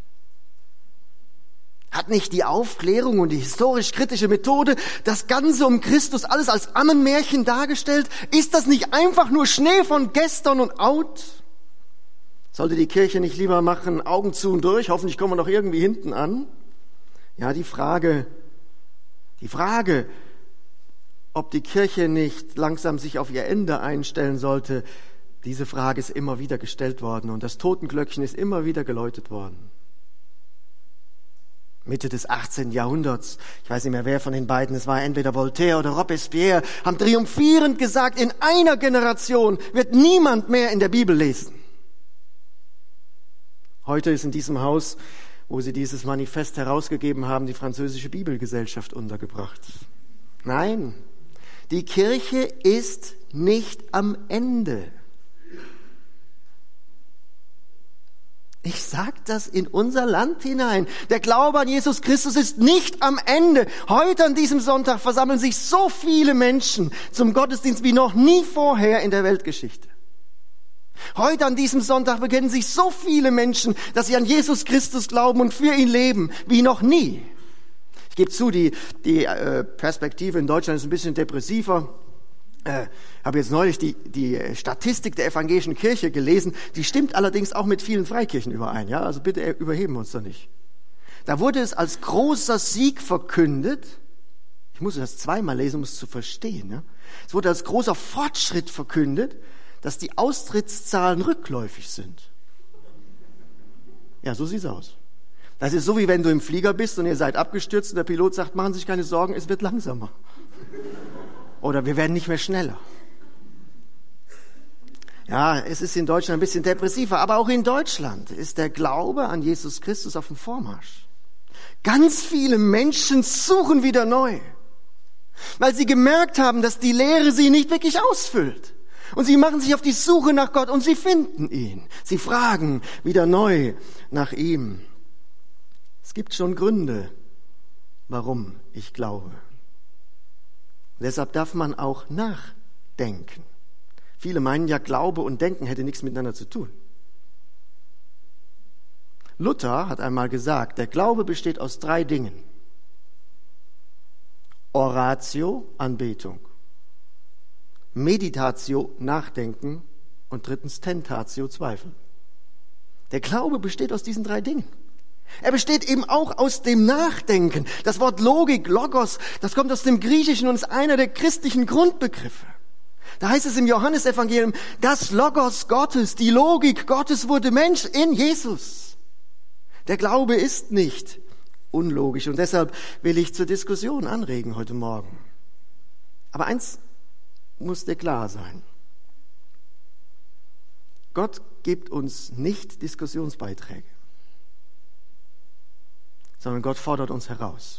Hat nicht die Aufklärung und die historisch-kritische Methode das Ganze um Christus alles als Ammenmärchen dargestellt? Ist das nicht einfach nur Schnee von gestern und out? Sollte die Kirche nicht lieber machen, Augen zu und durch, hoffentlich kommen wir noch irgendwie hinten an? Ja, die Frage, ob die Kirche nicht langsam sich auf ihr Ende einstellen sollte, diese Frage ist immer wieder gestellt worden und das Totenglöckchen ist immer wieder geläutet worden. Mitte des 18. Jahrhunderts, ich weiß nicht mehr wer von den beiden, es war entweder Voltaire oder Robespierre, haben triumphierend gesagt, in einer Generation wird niemand mehr in der Bibel lesen. Heute ist in diesem Haus, wo sie dieses Manifest herausgegeben haben, die französische Bibelgesellschaft untergebracht. Nein, die Kirche ist nicht am Ende. Ich sage das in unser Land hinein. Der Glaube an Jesus Christus ist nicht am Ende. Heute an diesem Sonntag versammeln sich so viele Menschen zum Gottesdienst wie noch nie vorher in der Weltgeschichte. Heute an diesem Sonntag bekennen sich so viele Menschen, dass sie an Jesus Christus glauben und für ihn leben wie noch nie. Ich gebe zu, die Perspektive in Deutschland ist ein bisschen depressiver. Habe jetzt neulich die Statistik der evangelischen Kirche gelesen. Die stimmt allerdings auch mit vielen Freikirchen überein. Ja, also bitte überheben wir uns da nicht. Da wurde es als großer Sieg verkündet. Ich muss das zweimal lesen, um es zu verstehen. Ja? Es wurde als großer Fortschritt verkündet, dass die Austrittszahlen rückläufig sind. Ja, so sieht's aus. Das ist so, wie wenn du im Flieger bist und ihr seid abgestürzt und der Pilot sagt, machen Sie sich keine Sorgen, es wird langsamer. Oder wir werden nicht mehr schneller. Ja, es ist in Deutschland ein bisschen depressiver, aber auch in Deutschland ist der Glaube an Jesus Christus auf dem Vormarsch. Ganz viele Menschen suchen wieder neu, weil sie gemerkt haben, dass die Lehre sie nicht wirklich ausfüllt. Und sie machen sich auf die Suche nach Gott und sie finden ihn. Sie fragen wieder neu nach ihm. Es gibt schon Gründe, warum ich glaube. Deshalb darf man auch nachdenken. Viele meinen ja, Glaube und Denken hätte nichts miteinander zu tun. Luther hat einmal gesagt, der Glaube besteht aus 3 Dingen. Oratio, Anbetung. Meditatio, Nachdenken. Und 3. Tentatio, Zweifel. Der Glaube besteht aus diesen 3 Dingen. Er besteht eben auch aus dem Nachdenken. Das Wort Logik, Logos, das kommt aus dem Griechischen und ist einer der christlichen Grundbegriffe. Da heißt es im Johannesevangelium, das Logos Gottes, die Logik Gottes wurde Mensch in Jesus. Der Glaube ist nicht unlogisch und deshalb will ich zur Diskussion anregen heute Morgen. Aber eins muss dir klar sein. Gott gibt uns nicht Diskussionsbeiträge, sondern Gott fordert uns heraus.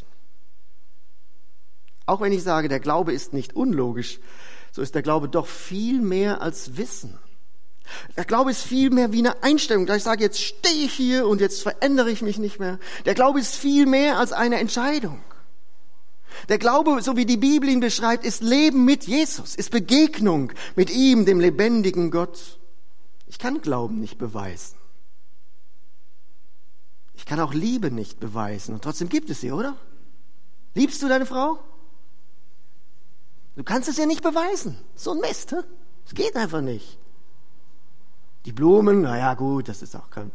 Auch wenn ich sage, der Glaube ist nicht unlogisch, so ist der Glaube doch viel mehr als Wissen. Der Glaube ist viel mehr wie eine Einstellung. Da ich sage, jetzt stehe ich hier und jetzt verändere ich mich nicht mehr. Der Glaube ist viel mehr als eine Entscheidung. Der Glaube, so wie die Bibel ihn beschreibt, ist Leben mit Jesus, ist Begegnung mit ihm, dem lebendigen Gott. Ich kann Glauben nicht beweisen. Ich kann auch Liebe nicht beweisen. Und trotzdem gibt es sie, oder? Liebst du deine Frau? Du kannst es ja nicht beweisen. So ein Mist, hä? Es geht einfach nicht. Die Blumen, naja gut, das ist auch kein...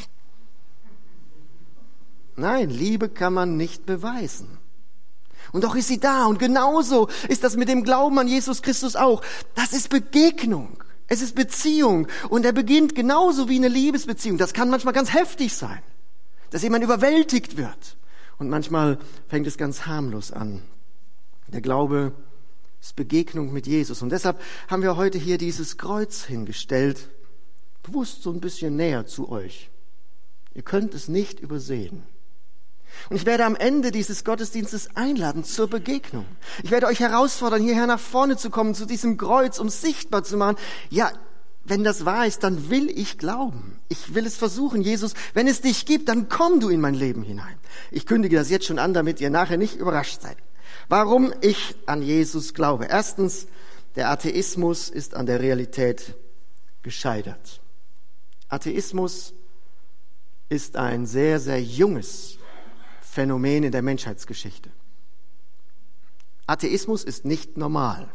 Nein, Liebe kann man nicht beweisen. Und doch ist sie da. Und genauso ist das mit dem Glauben an Jesus Christus auch. Das ist Begegnung. Es ist Beziehung. Und er beginnt genauso wie eine Liebesbeziehung. Das kann manchmal ganz heftig sein, dass jemand überwältigt wird. Und manchmal fängt es ganz harmlos an. Der Glaube ist Begegnung mit Jesus. Und deshalb haben wir heute hier dieses Kreuz hingestellt, bewusst so ein bisschen näher zu euch. Ihr könnt es nicht übersehen. Und ich werde am Ende dieses Gottesdienstes einladen zur Begegnung. Ich werde euch herausfordern, hierher nach vorne zu kommen, zu diesem Kreuz, um sichtbar zu machen. Ja, wenn das wahr ist, dann will ich glauben. Ich will es versuchen, Jesus. Wenn es dich gibt, dann komm du in mein Leben hinein. Ich kündige das jetzt schon an, damit ihr nachher nicht überrascht seid. Warum ich an Jesus glaube? Erstens, der Atheismus ist an der Realität gescheitert. Atheismus ist ein sehr, sehr junges Phänomen in der Menschheitsgeschichte. Atheismus ist nicht normal.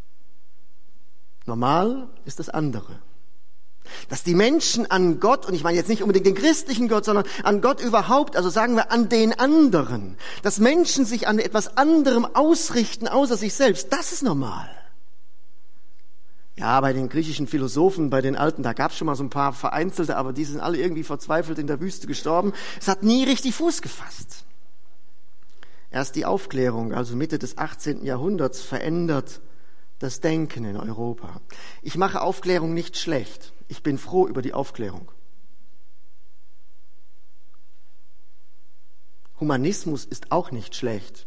Normal ist das andere. Dass die Menschen an Gott, und ich meine jetzt nicht unbedingt den christlichen Gott, sondern an Gott überhaupt, also sagen wir an den anderen, dass Menschen sich an etwas anderem ausrichten, außer sich selbst, das ist normal. Ja, bei den griechischen Philosophen, bei den Alten, da gab es schon mal so ein paar vereinzelte, aber die sind alle irgendwie verzweifelt in der Wüste gestorben. Es hat nie richtig Fuß gefasst. Erst die Aufklärung, also Mitte des 18. Jahrhunderts, verändert das Denken in Europa. Ich mache Aufklärung nicht schlecht. Ich bin froh über die Aufklärung. Humanismus ist auch nicht schlecht.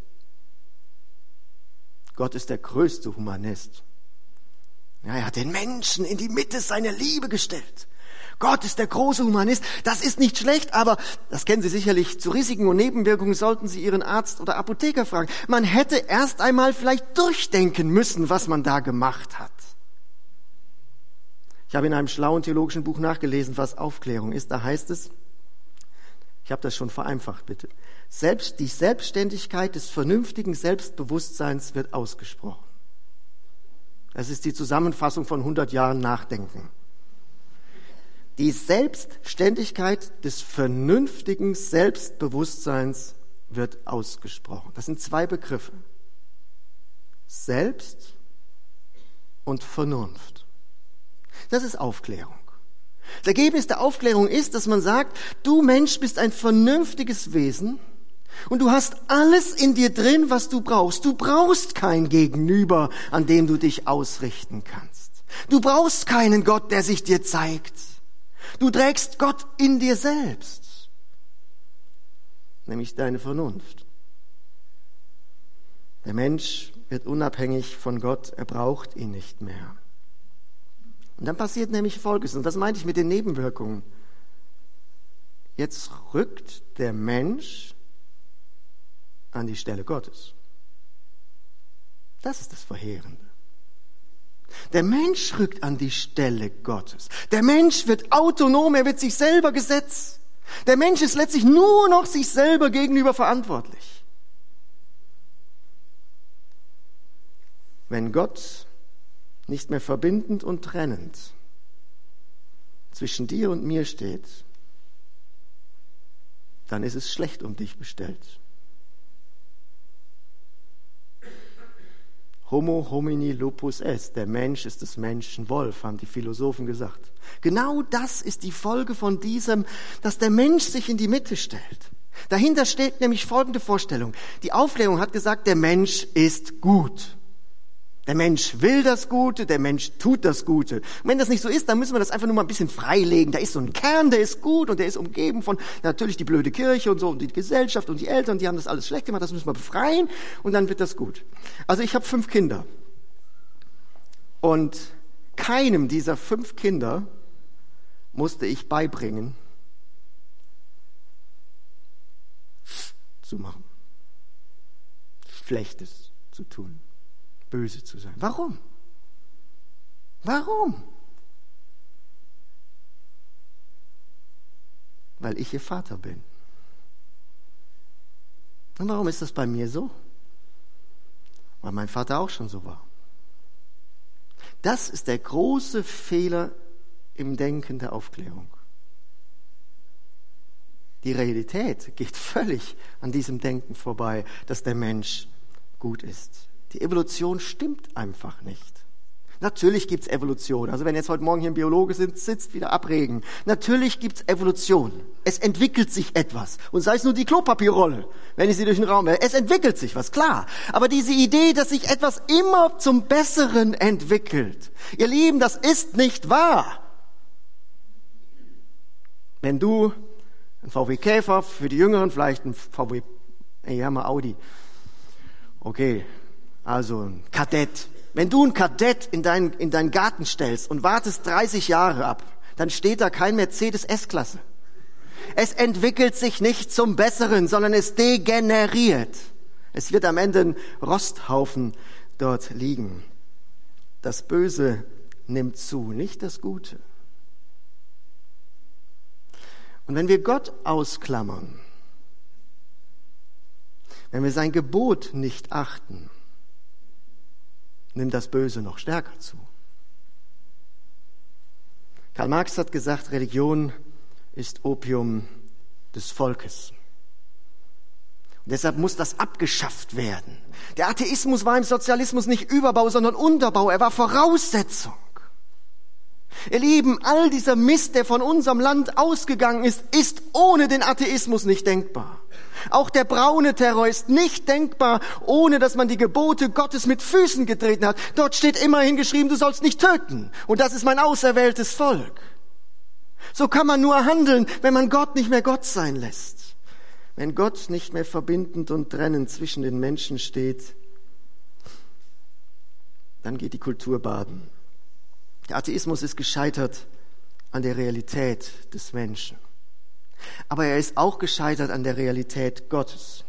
Gott ist der größte Humanist. Ja, er hat den Menschen in die Mitte seiner Liebe gestellt. Gott ist der große Humanist. Das ist nicht schlecht, aber das kennen Sie sicherlich. Zu Risiken und Nebenwirkungen sollten Sie Ihren Arzt oder Apotheker fragen. Man hätte erst einmal vielleicht durchdenken müssen, was man da gemacht hat. Ich habe in einem schlauen theologischen Buch nachgelesen, was Aufklärung ist. Da heißt es, ich habe das schon vereinfacht, bitte. Die Selbstständigkeit des vernünftigen Selbstbewusstseins wird ausgesprochen. Das ist die Zusammenfassung von 100 Jahren Nachdenken. Die Selbstständigkeit des vernünftigen Selbstbewusstseins wird ausgesprochen. Das sind 2 Begriffe. Selbst und Vernunft. Das ist Aufklärung. Das Ergebnis der Aufklärung ist, dass man sagt, du Mensch bist ein vernünftiges Wesen und du hast alles in dir drin, was du brauchst. Du brauchst kein Gegenüber, an dem du dich ausrichten kannst. Du brauchst keinen Gott, der sich dir zeigt. Du trägst Gott in dir selbst, nämlich deine Vernunft. Der Mensch wird unabhängig von Gott, er braucht ihn nicht mehr. Und dann passiert nämlich Folgendes, und das meinte ich mit den Nebenwirkungen. Jetzt rückt der Mensch an die Stelle Gottes. Das ist das Verheerende. Der Mensch rückt an die Stelle Gottes. Der Mensch wird autonom, er wird sich selber Gesetz. Der Mensch ist letztlich nur noch sich selber gegenüber verantwortlich. Wenn Gott nicht mehr verbindend und trennend zwischen dir und mir steht, dann ist es schlecht um dich bestellt. Homo homini lupus est, der Mensch ist des Menschen Wolf, haben die Philosophen gesagt. Genau das ist die Folge von diesem, dass der Mensch sich in die Mitte stellt. Dahinter steht nämlich folgende Vorstellung. Die Aufklärung hat gesagt, der Mensch ist gut. Der Mensch will das Gute, der Mensch tut das Gute. Und wenn das nicht so ist, dann müssen wir das einfach nur mal ein bisschen freilegen. Da ist so ein Kern, der ist gut und der ist umgeben von natürlich die blöde Kirche und so und die Gesellschaft und die Eltern, die haben das alles schlecht gemacht. Das müssen wir befreien und dann wird das gut. Also ich habe 5 Kinder und keinem dieser 5 Kinder musste ich beibringen, zu machen, Schlechtes zu tun. Böse zu sein. Warum? Warum? Weil ich ihr Vater bin. Und warum ist das bei mir so? Weil mein Vater auch schon so war. Das ist der große Fehler im Denken der Aufklärung. Die Realität geht völlig an diesem Denken vorbei, dass der Mensch gut ist. Die Evolution stimmt einfach nicht. Natürlich gibt's Evolution. Also wenn jetzt heute Morgen hier ein Biologe sitzt, wieder abregen. Natürlich gibt's Evolution. Es entwickelt sich etwas. Und sei es nur die Klopapierrolle, wenn ich sie durch den Raum werfe. Es entwickelt sich was, klar. Aber diese Idee, dass sich etwas immer zum Besseren entwickelt. Ihr Lieben, das ist nicht wahr. Wenn du ein VW Käfer, für die Jüngeren vielleicht ein VW, hier haben wir Audi. Okay. Also ein Kadett. Wenn du ein Kadett in deinen Garten stellst und wartest 30 Jahre ab, dann steht da kein Mercedes S-Klasse. Es entwickelt sich nicht zum Besseren, sondern es degeneriert. Es wird am Ende ein Rosthaufen dort liegen. Das Böse nimmt zu, nicht das Gute. Und wenn wir Gott ausklammern, wenn wir sein Gebot nicht achten, nimmt das Böse noch stärker zu. Karl Marx hat gesagt, Religion ist Opium des Volkes. Und deshalb muss das abgeschafft werden. Der Atheismus war im Sozialismus nicht Überbau, sondern Unterbau. Er war Voraussetzung. Ihr Lieben, all dieser Mist, der von unserem Land ausgegangen ist, ist ohne den Atheismus nicht denkbar. Auch der braune Terror ist nicht denkbar, ohne dass man die Gebote Gottes mit Füßen getreten hat. Dort steht immerhin geschrieben, du sollst nicht töten. Und das ist mein auserwähltes Volk. So kann man nur handeln, wenn man Gott nicht mehr Gott sein lässt. Wenn Gott nicht mehr verbindend und trennend zwischen den Menschen steht, dann geht die Kultur baden. Der Atheismus ist gescheitert an der Realität des Menschen. Aber er ist auch gescheitert an der Realität Gottes.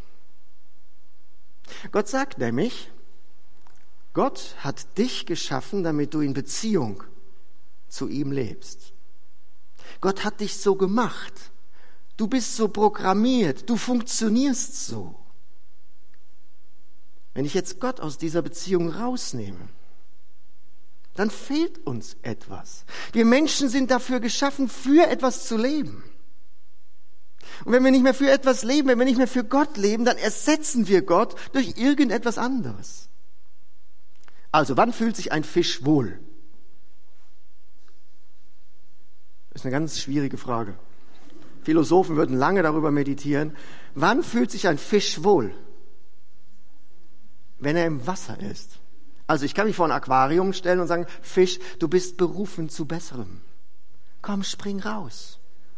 Gott sagt nämlich, Gott hat dich geschaffen, damit du in Beziehung zu ihm lebst. Gott hat dich so gemacht. Du bist so programmiert. Du funktionierst so. Wenn ich jetzt Gott aus dieser Beziehung rausnehme, dann fehlt uns etwas. Wir Menschen sind dafür geschaffen, für etwas zu leben. Und wenn wir nicht mehr für etwas leben, wenn wir nicht mehr für Gott leben, dann ersetzen wir Gott durch irgendetwas anderes. Also, wann fühlt sich ein Fisch wohl? Das ist eine ganz schwierige Frage. Philosophen würden lange darüber meditieren. Wann fühlt sich ein Fisch wohl? Wenn er im Wasser ist. Also ich kann mich vor ein Aquarium stellen und sagen, Fisch, du bist berufen zu Besserem. Komm, spring raus.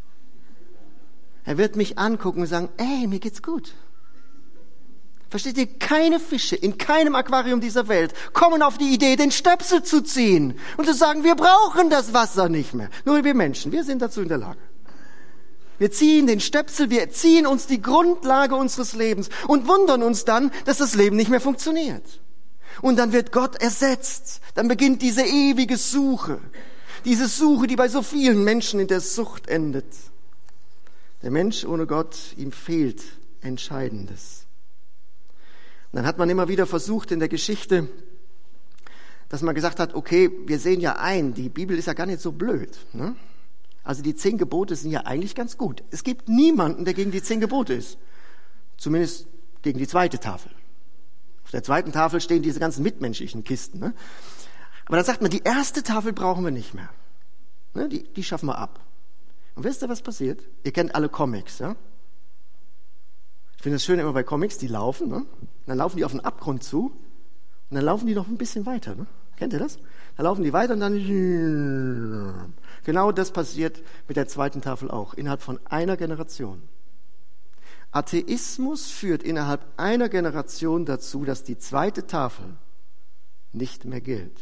Er wird mich angucken und sagen, ey, mir geht's gut. Versteht ihr, keine Fische in keinem Aquarium dieser Welt kommen auf die Idee, den Stöpsel zu ziehen und zu sagen, wir brauchen das Wasser nicht mehr. Nur wir Menschen, wir sind dazu in der Lage. Wir ziehen den Stöpsel, wir ziehen uns die Grundlage unseres Lebens und wundern uns dann, dass das Leben nicht mehr funktioniert. Und dann wird Gott ersetzt. Dann beginnt diese ewige Suche. Diese Suche, die bei so vielen Menschen in der Sucht endet. Der Mensch ohne Gott, ihm fehlt Entscheidendes. Und dann hat man immer wieder versucht in der Geschichte, dass man gesagt hat, okay, wir sehen ja ein, die Bibel ist ja gar nicht so blöd. Ne? Also die 10 Gebote sind ja eigentlich ganz gut. Es gibt niemanden, der gegen die 10 Gebote ist. Zumindest gegen die zweite Tafel. Auf der zweiten Tafel stehen diese ganzen mitmenschlichen Kisten. Ne? Aber dann sagt man, die erste Tafel brauchen wir nicht mehr. Ne? Die schaffen wir ab. Und wisst ihr, was passiert? Ihr kennt alle Comics, ja? Ich finde es schön immer bei Comics, die laufen, ne? Dann laufen die auf den Abgrund zu und dann laufen die noch ein bisschen weiter, ne? Kennt ihr das? Dann laufen die weiter und dann... Genau das passiert mit der zweiten Tafel auch, innerhalb von einer Generation. Atheismus führt innerhalb einer Generation dazu, dass die zweite Tafel nicht mehr gilt.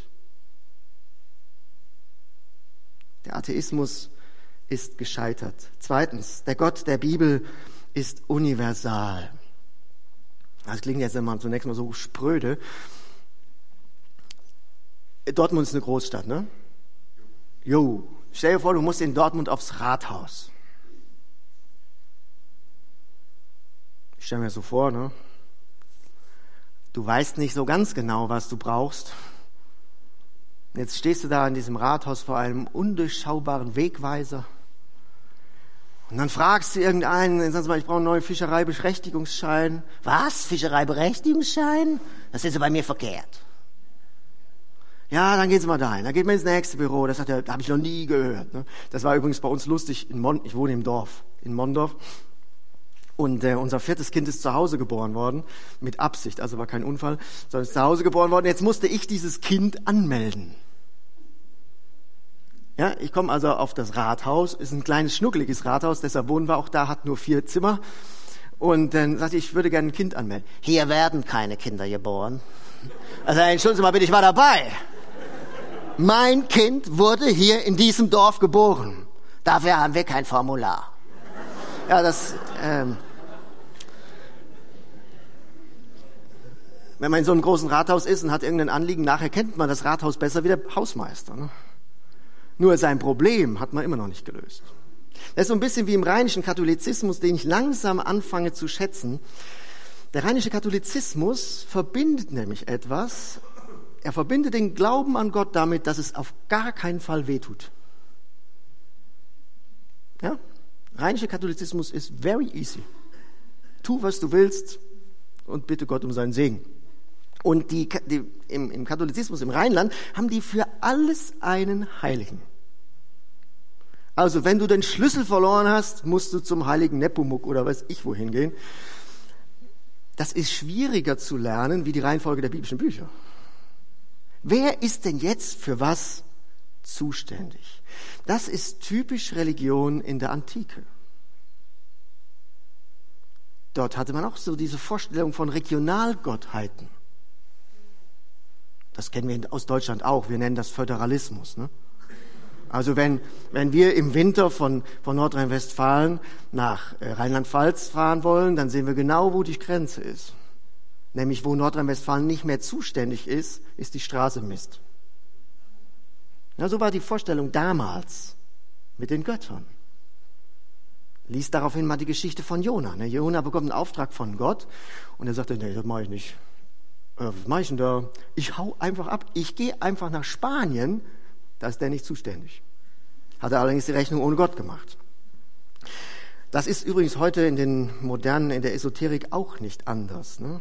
Der Atheismus ist gescheitert. Zweitens, der Gott der Bibel ist universal. Das klingt jetzt immer zunächst mal so spröde. Dortmund ist eine Großstadt, ne? Jo, stell dir vor, du musst in Dortmund aufs Rathaus. Ich stelle mir so vor, ne? Du weißt nicht so ganz genau, was du brauchst. Jetzt stehst du da in diesem Rathaus vor einem undurchschaubaren Wegweiser. Und dann fragst du irgendeinen, sagst du mal, ich brauche einen neuen Fischereiberechtigungsschein. Was? Fischereiberechtigungsschein? Das ist ja bei mir verkehrt. Ja, dann gehen Sie mal dahin. Dann geht man ins nächste Büro. Das habe ich noch nie gehört. Ne? Das war übrigens bei uns lustig. Ich wohne im Dorf, in Mondorf. Und unser 4. Kind ist zu Hause geboren worden. Mit Absicht, also war kein Unfall, sondern ist zu Hause geboren worden. Jetzt musste ich dieses Kind anmelden. Ja, ich komme also auf das Rathaus, ist ein kleines, schnuckeliges Rathaus, deshalb wohnen wir auch da, hat nur 4 Zimmer. Und dann sagte ich würde gerne ein Kind anmelden. Hier werden keine Kinder geboren. Also entschuldigen Sie mal bitte, ich war dabei. Mein Kind wurde hier in diesem Dorf geboren. Dafür haben wir kein Formular. Ja, wenn man in so einem großen Rathaus ist und hat irgendein Anliegen, nachher kennt man das Rathaus besser wie der Hausmeister. Ne? Nur sein Problem hat man immer noch nicht gelöst. Das ist so ein bisschen wie im rheinischen Katholizismus, den ich langsam anfange zu schätzen. Der rheinische Katholizismus verbindet nämlich etwas. Er verbindet den Glauben an Gott damit, dass es auf gar keinen Fall wehtut. Ja? Rheinischer Katholizismus ist very easy. Tu, was du willst und bitte Gott um seinen Segen. Und im Katholizismus im Rheinland haben die für alles einen Heiligen. Also wenn du den Schlüssel verloren hast, musst du zum heiligen Nepomuk oder weiß ich wohin gehen. Das ist schwieriger zu lernen wie die Reihenfolge der biblischen Bücher. Wer ist denn jetzt für was zuständig? Das ist typisch Religion in der Antike. Dort hatte man auch so diese Vorstellung von Regionalgottheiten. Das kennen wir aus Deutschland auch. Wir nennen das Föderalismus. Ne? Also wenn wir im Winter von Nordrhein-Westfalen nach Rheinland-Pfalz fahren wollen, dann sehen wir genau, wo die Grenze ist. Nämlich wo Nordrhein-Westfalen nicht mehr zuständig ist, ist die Straße Mist. Ja, so war die Vorstellung damals mit den Göttern. Lies daraufhin mal die Geschichte von Jona. Ne? Jona bekommt einen Auftrag von Gott und er sagte, nee, das mache ich nicht. Was mache ich denn da? Ich hau einfach ab. Ich gehe einfach nach Spanien. Da ist der nicht zuständig. Hat er allerdings die Rechnung ohne Gott gemacht. Das ist übrigens heute in der Esoterik auch nicht anders. Ne?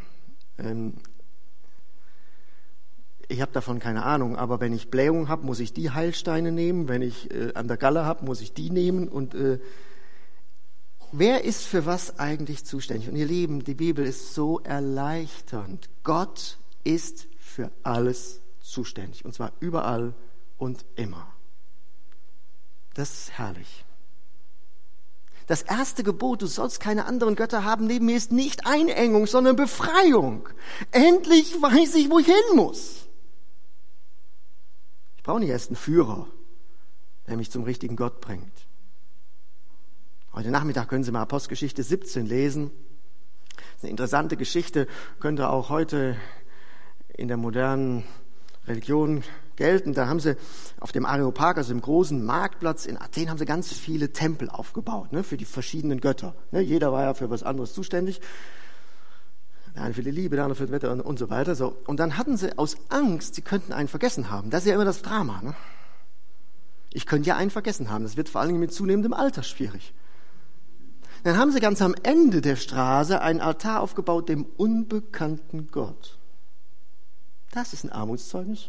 Ich habe davon keine Ahnung, aber wenn ich Blähungen habe, muss ich die Heilsteine nehmen. Wenn ich an der Galle habe, muss ich die nehmen. Und wer ist für was eigentlich zuständig? Und ihr Lieben, die Bibel ist so erleichternd. Gott ist für alles zuständig. Und zwar überall und immer. Das ist herrlich. Das erste Gebot, du sollst keine anderen Götter haben neben mir, ist nicht Einengung, sondern Befreiung. Endlich weiß ich, wo ich hin muss. Ich brauche nicht erst einen Führer, der mich zum richtigen Gott bringt. Heute Nachmittag können Sie mal Apostelgeschichte 17 lesen. Das ist eine interessante Geschichte, könnt ihr auch heute in der modernen Religion gelten. Da haben sie auf dem Areopag, also im großen Marktplatz in Athen, haben sie ganz viele Tempel aufgebaut, ne, für die verschiedenen Götter. Ne, jeder war ja für was anderes zuständig. Der eine für die Liebe, der andere für das Wetter und so weiter. So. Und dann hatten sie aus Angst, sie könnten einen vergessen haben. Das ist ja immer das Drama. Ne? Ich könnte ja einen vergessen haben. Das wird vor allen Dingen mit zunehmendem Alter schwierig. Dann haben sie ganz am Ende der Straße einen Altar aufgebaut, dem unbekannten Gott. Das ist ein Armutszeugnis.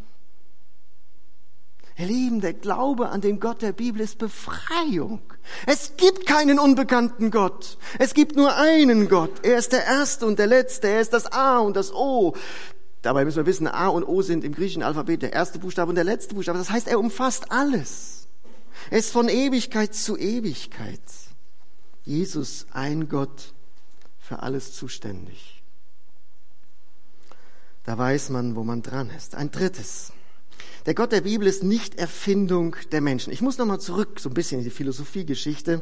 Ihr Lieben, der Glaube an den Gott der Bibel ist Befreiung. Es gibt keinen unbekannten Gott. Es gibt nur einen Gott. Er ist der Erste und der Letzte. Er ist das A und das O. Dabei müssen wir wissen, A und O sind im griechischen Alphabet der erste Buchstabe und der letzte Buchstabe. Das heißt, er umfasst alles. Er ist von Ewigkeit zu Ewigkeit. Jesus, ein Gott, für alles zuständig. Da weiß man, wo man dran ist. Ein drittes. Der Gott der Bibel ist nicht Erfindung der Menschen. Ich muss nochmal zurück, so ein bisschen in die Philosophiegeschichte.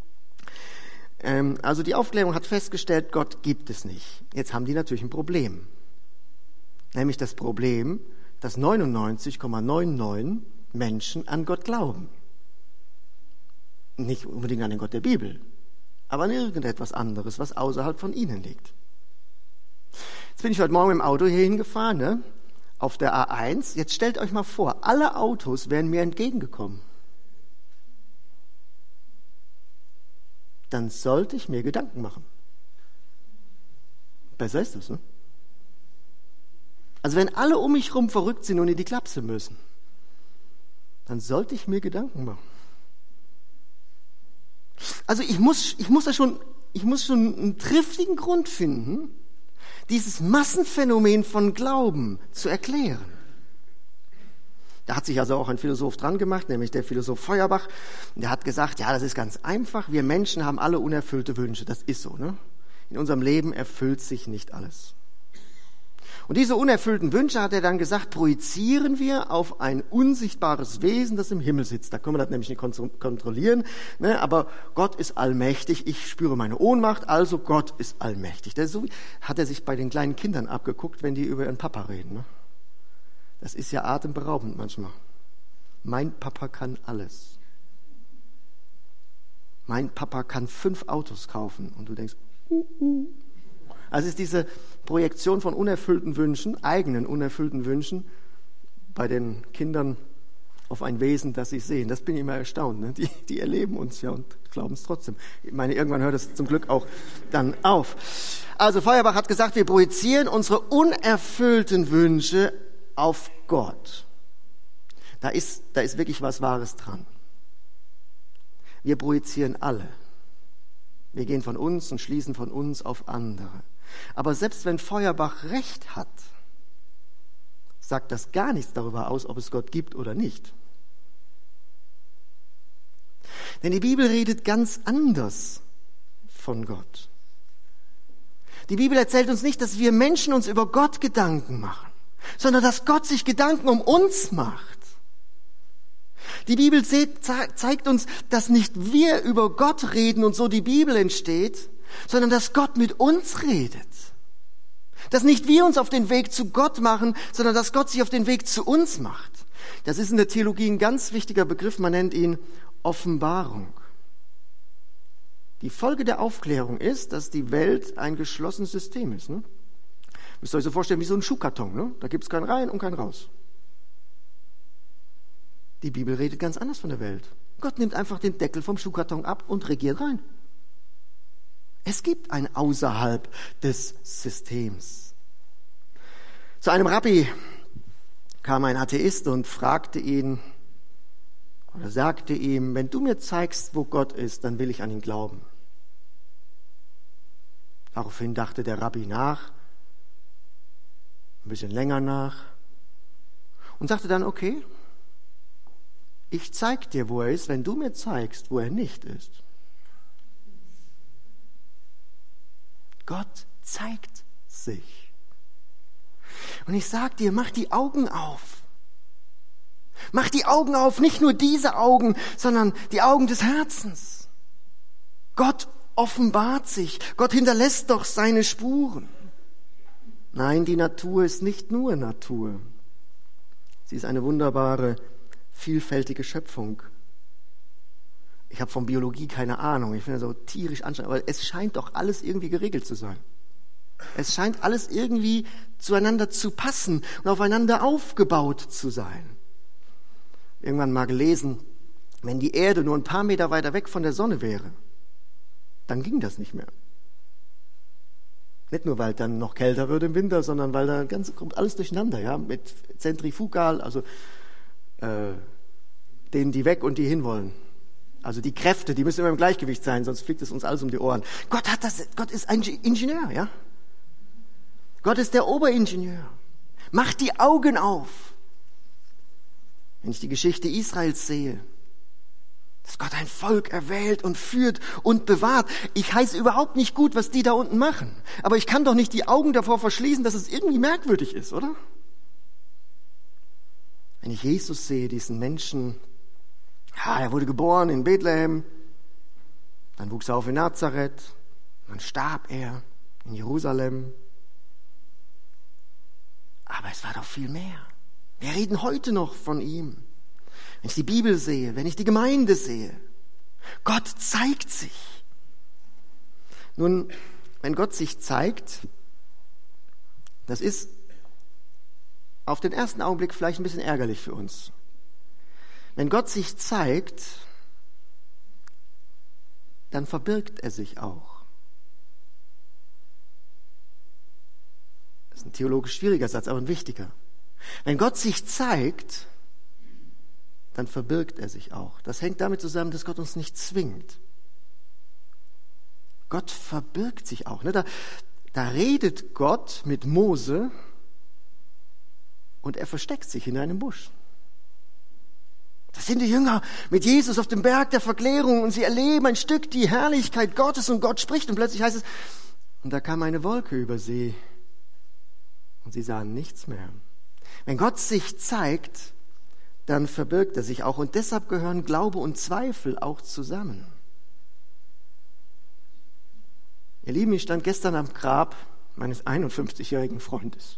Also die Aufklärung hat festgestellt, Gott gibt es nicht. Jetzt haben die natürlich ein Problem. Nämlich das Problem, dass 99,99 Menschen an Gott glauben. Nicht unbedingt an den Gott der Bibel, aber an irgendetwas anderes, was außerhalb von ihnen liegt. Jetzt bin ich heute Morgen im Auto hier hingefahren, ne? Auf der A1. Jetzt stellt euch mal vor, alle Autos wären mir entgegengekommen. Dann sollte ich mir Gedanken machen. Besser ist das, ne? Also wenn alle um mich rum verrückt sind und in die Klapse müssen, dann sollte ich mir Gedanken machen. Also ich muss schon einen triftigen Grund finden, dieses Massenphänomen von Glauben zu erklären. Da hat sich also auch ein Philosoph dran gemacht, nämlich der Philosoph Feuerbach. Der hat gesagt, ja, das ist ganz einfach. Wir Menschen haben alle unerfüllte Wünsche. Das ist so, ne? In unserem Leben erfüllt sich nicht alles. Und diese unerfüllten Wünsche, hat er dann gesagt, projizieren wir auf ein unsichtbares Wesen, das im Himmel sitzt. Da können wir das nämlich nicht kontrollieren, ne? Aber Gott ist allmächtig, ich spüre meine Ohnmacht, also Gott ist allmächtig. So hat er sich bei den kleinen Kindern abgeguckt, wenn die über ihren Papa reden. Ne? Das ist ja atemberaubend manchmal. Mein Papa kann alles. Mein Papa kann 5 Autos kaufen. Und du denkst, Also es ist diese Projektion von unerfüllten Wünschen, eigenen unerfüllten Wünschen bei den Kindern auf ein Wesen, das sie sehen. Das bin ich immer erstaunt. Ne? Die erleben uns ja und glauben es trotzdem. Ich meine, irgendwann hört es zum Glück auch dann auf. Also Feuerbach hat gesagt, wir projizieren unsere unerfüllten Wünsche auf Gott. Da ist wirklich was Wahres dran. Wir projizieren alle. Wir gehen von uns und schließen von uns auf andere. Aber selbst wenn Feuerbach recht hat, sagt das gar nichts darüber aus, ob es Gott gibt oder nicht. Denn die Bibel redet ganz anders von Gott. Die Bibel erzählt uns nicht, dass wir Menschen uns über Gott Gedanken machen, sondern dass Gott sich Gedanken um uns macht. Die Bibel zeigt uns, dass nicht wir über Gott reden und so die Bibel entsteht, sondern dass Gott mit uns redet. Dass nicht wir uns auf den Weg zu Gott machen, sondern dass Gott sich auf den Weg zu uns macht. Das ist in der Theologie ein ganz wichtiger Begriff, man nennt ihn Offenbarung. Die Folge der Aufklärung ist, dass die Welt ein geschlossenes System ist. Ne? Müsst ihr euch so vorstellen wie so ein Schuhkarton. Ne? Da gibt es kein Rein und kein Raus. Die Bibel redet ganz anders von der Welt. Gott nimmt einfach den Deckel vom Schuhkarton ab und regiert rein. Es gibt ein Außerhalb des Systems. Zu einem Rabbi kam ein Atheist und fragte ihn oder sagte ihm, wenn du mir zeigst, wo Gott ist, dann will ich an ihn glauben. Daraufhin dachte der Rabbi nach, ein bisschen länger nach und sagte dann, okay, ich zeig dir, wo er ist, wenn du mir zeigst, wo er nicht ist. Gott zeigt sich. Und ich sag dir, mach die Augen auf. Mach die Augen auf, nicht nur diese Augen, sondern die Augen des Herzens. Gott offenbart sich. Gott hinterlässt doch seine Spuren. Nein, die Natur ist nicht nur Natur. Sie ist eine wunderbare, vielfältige Schöpfung. Ich habe von Biologie keine Ahnung, ich finde das so tierisch anstrengend, aber es scheint doch alles irgendwie geregelt zu sein. Es scheint alles irgendwie zueinander zu passen und aufeinander aufgebaut zu sein. Irgendwann mal gelesen, wenn die Erde nur ein paar Meter weiter weg von der Sonne wäre, dann das nicht mehr. Nicht nur, weil dann noch kälter wird im Winter, sondern weil da kommt alles durcheinander, ja, mit Zentrifugal, also denen, die weg und die hinwollen. Also die Kräfte, die müssen immer im Gleichgewicht sein, sonst fliegt es uns alles um die Ohren. Gott ist ein Ingenieur, ja. Gott ist der Oberingenieur. Macht die Augen auf. Wenn ich die Geschichte Israels sehe, dass Gott ein Volk erwählt und führt und bewahrt. Ich heiße überhaupt nicht gut, was die da unten machen. Aber ich kann doch nicht die Augen davor verschließen, dass es irgendwie merkwürdig ist, oder? Wenn ich Jesus sehe, diesen Menschen, ja, er wurde geboren in Bethlehem, dann wuchs er auf in Nazareth, dann starb er in Jerusalem. Aber es war doch viel mehr. Wir reden heute noch von ihm. Wenn ich die Bibel sehe, wenn ich die Gemeinde sehe, Gott zeigt sich. Nun, wenn Gott sich zeigt, das ist auf den ersten Augenblick vielleicht ein bisschen ärgerlich für uns. Wenn Gott sich zeigt, dann verbirgt er sich auch. Das ist ein theologisch schwieriger Satz, aber ein wichtiger. Wenn Gott sich zeigt, dann verbirgt er sich auch. Das hängt damit zusammen, dass Gott uns nicht zwingt. Gott verbirgt sich auch. Da redet Gott mit Mose und er versteckt sich in einem Busch. Das sind die Jünger mit Jesus auf dem Berg der Verklärung und sie erleben ein Stück die Herrlichkeit Gottes und Gott spricht und plötzlich heißt es, und da kam eine Wolke über sie und sie sahen nichts mehr. Wenn Gott sich zeigt, dann verbirgt er sich auch und deshalb gehören Glaube und Zweifel auch zusammen. Ihr Lieben, ich stand gestern am Grab meines 51-jährigen Freundes.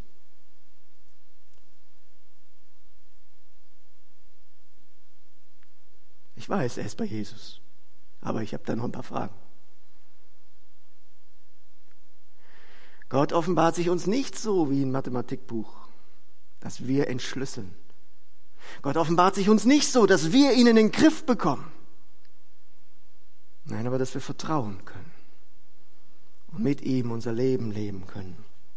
Ich weiß, er ist bei Jesus, aber ich habe da noch ein paar Fragen. Gott offenbart sich uns nicht so wie ein Mathematikbuch, dass wir entschlüsseln. Gott offenbart sich uns nicht so, dass wir ihn in den Griff bekommen. Nein, aber dass wir vertrauen können und mit ihm unser Leben leben können.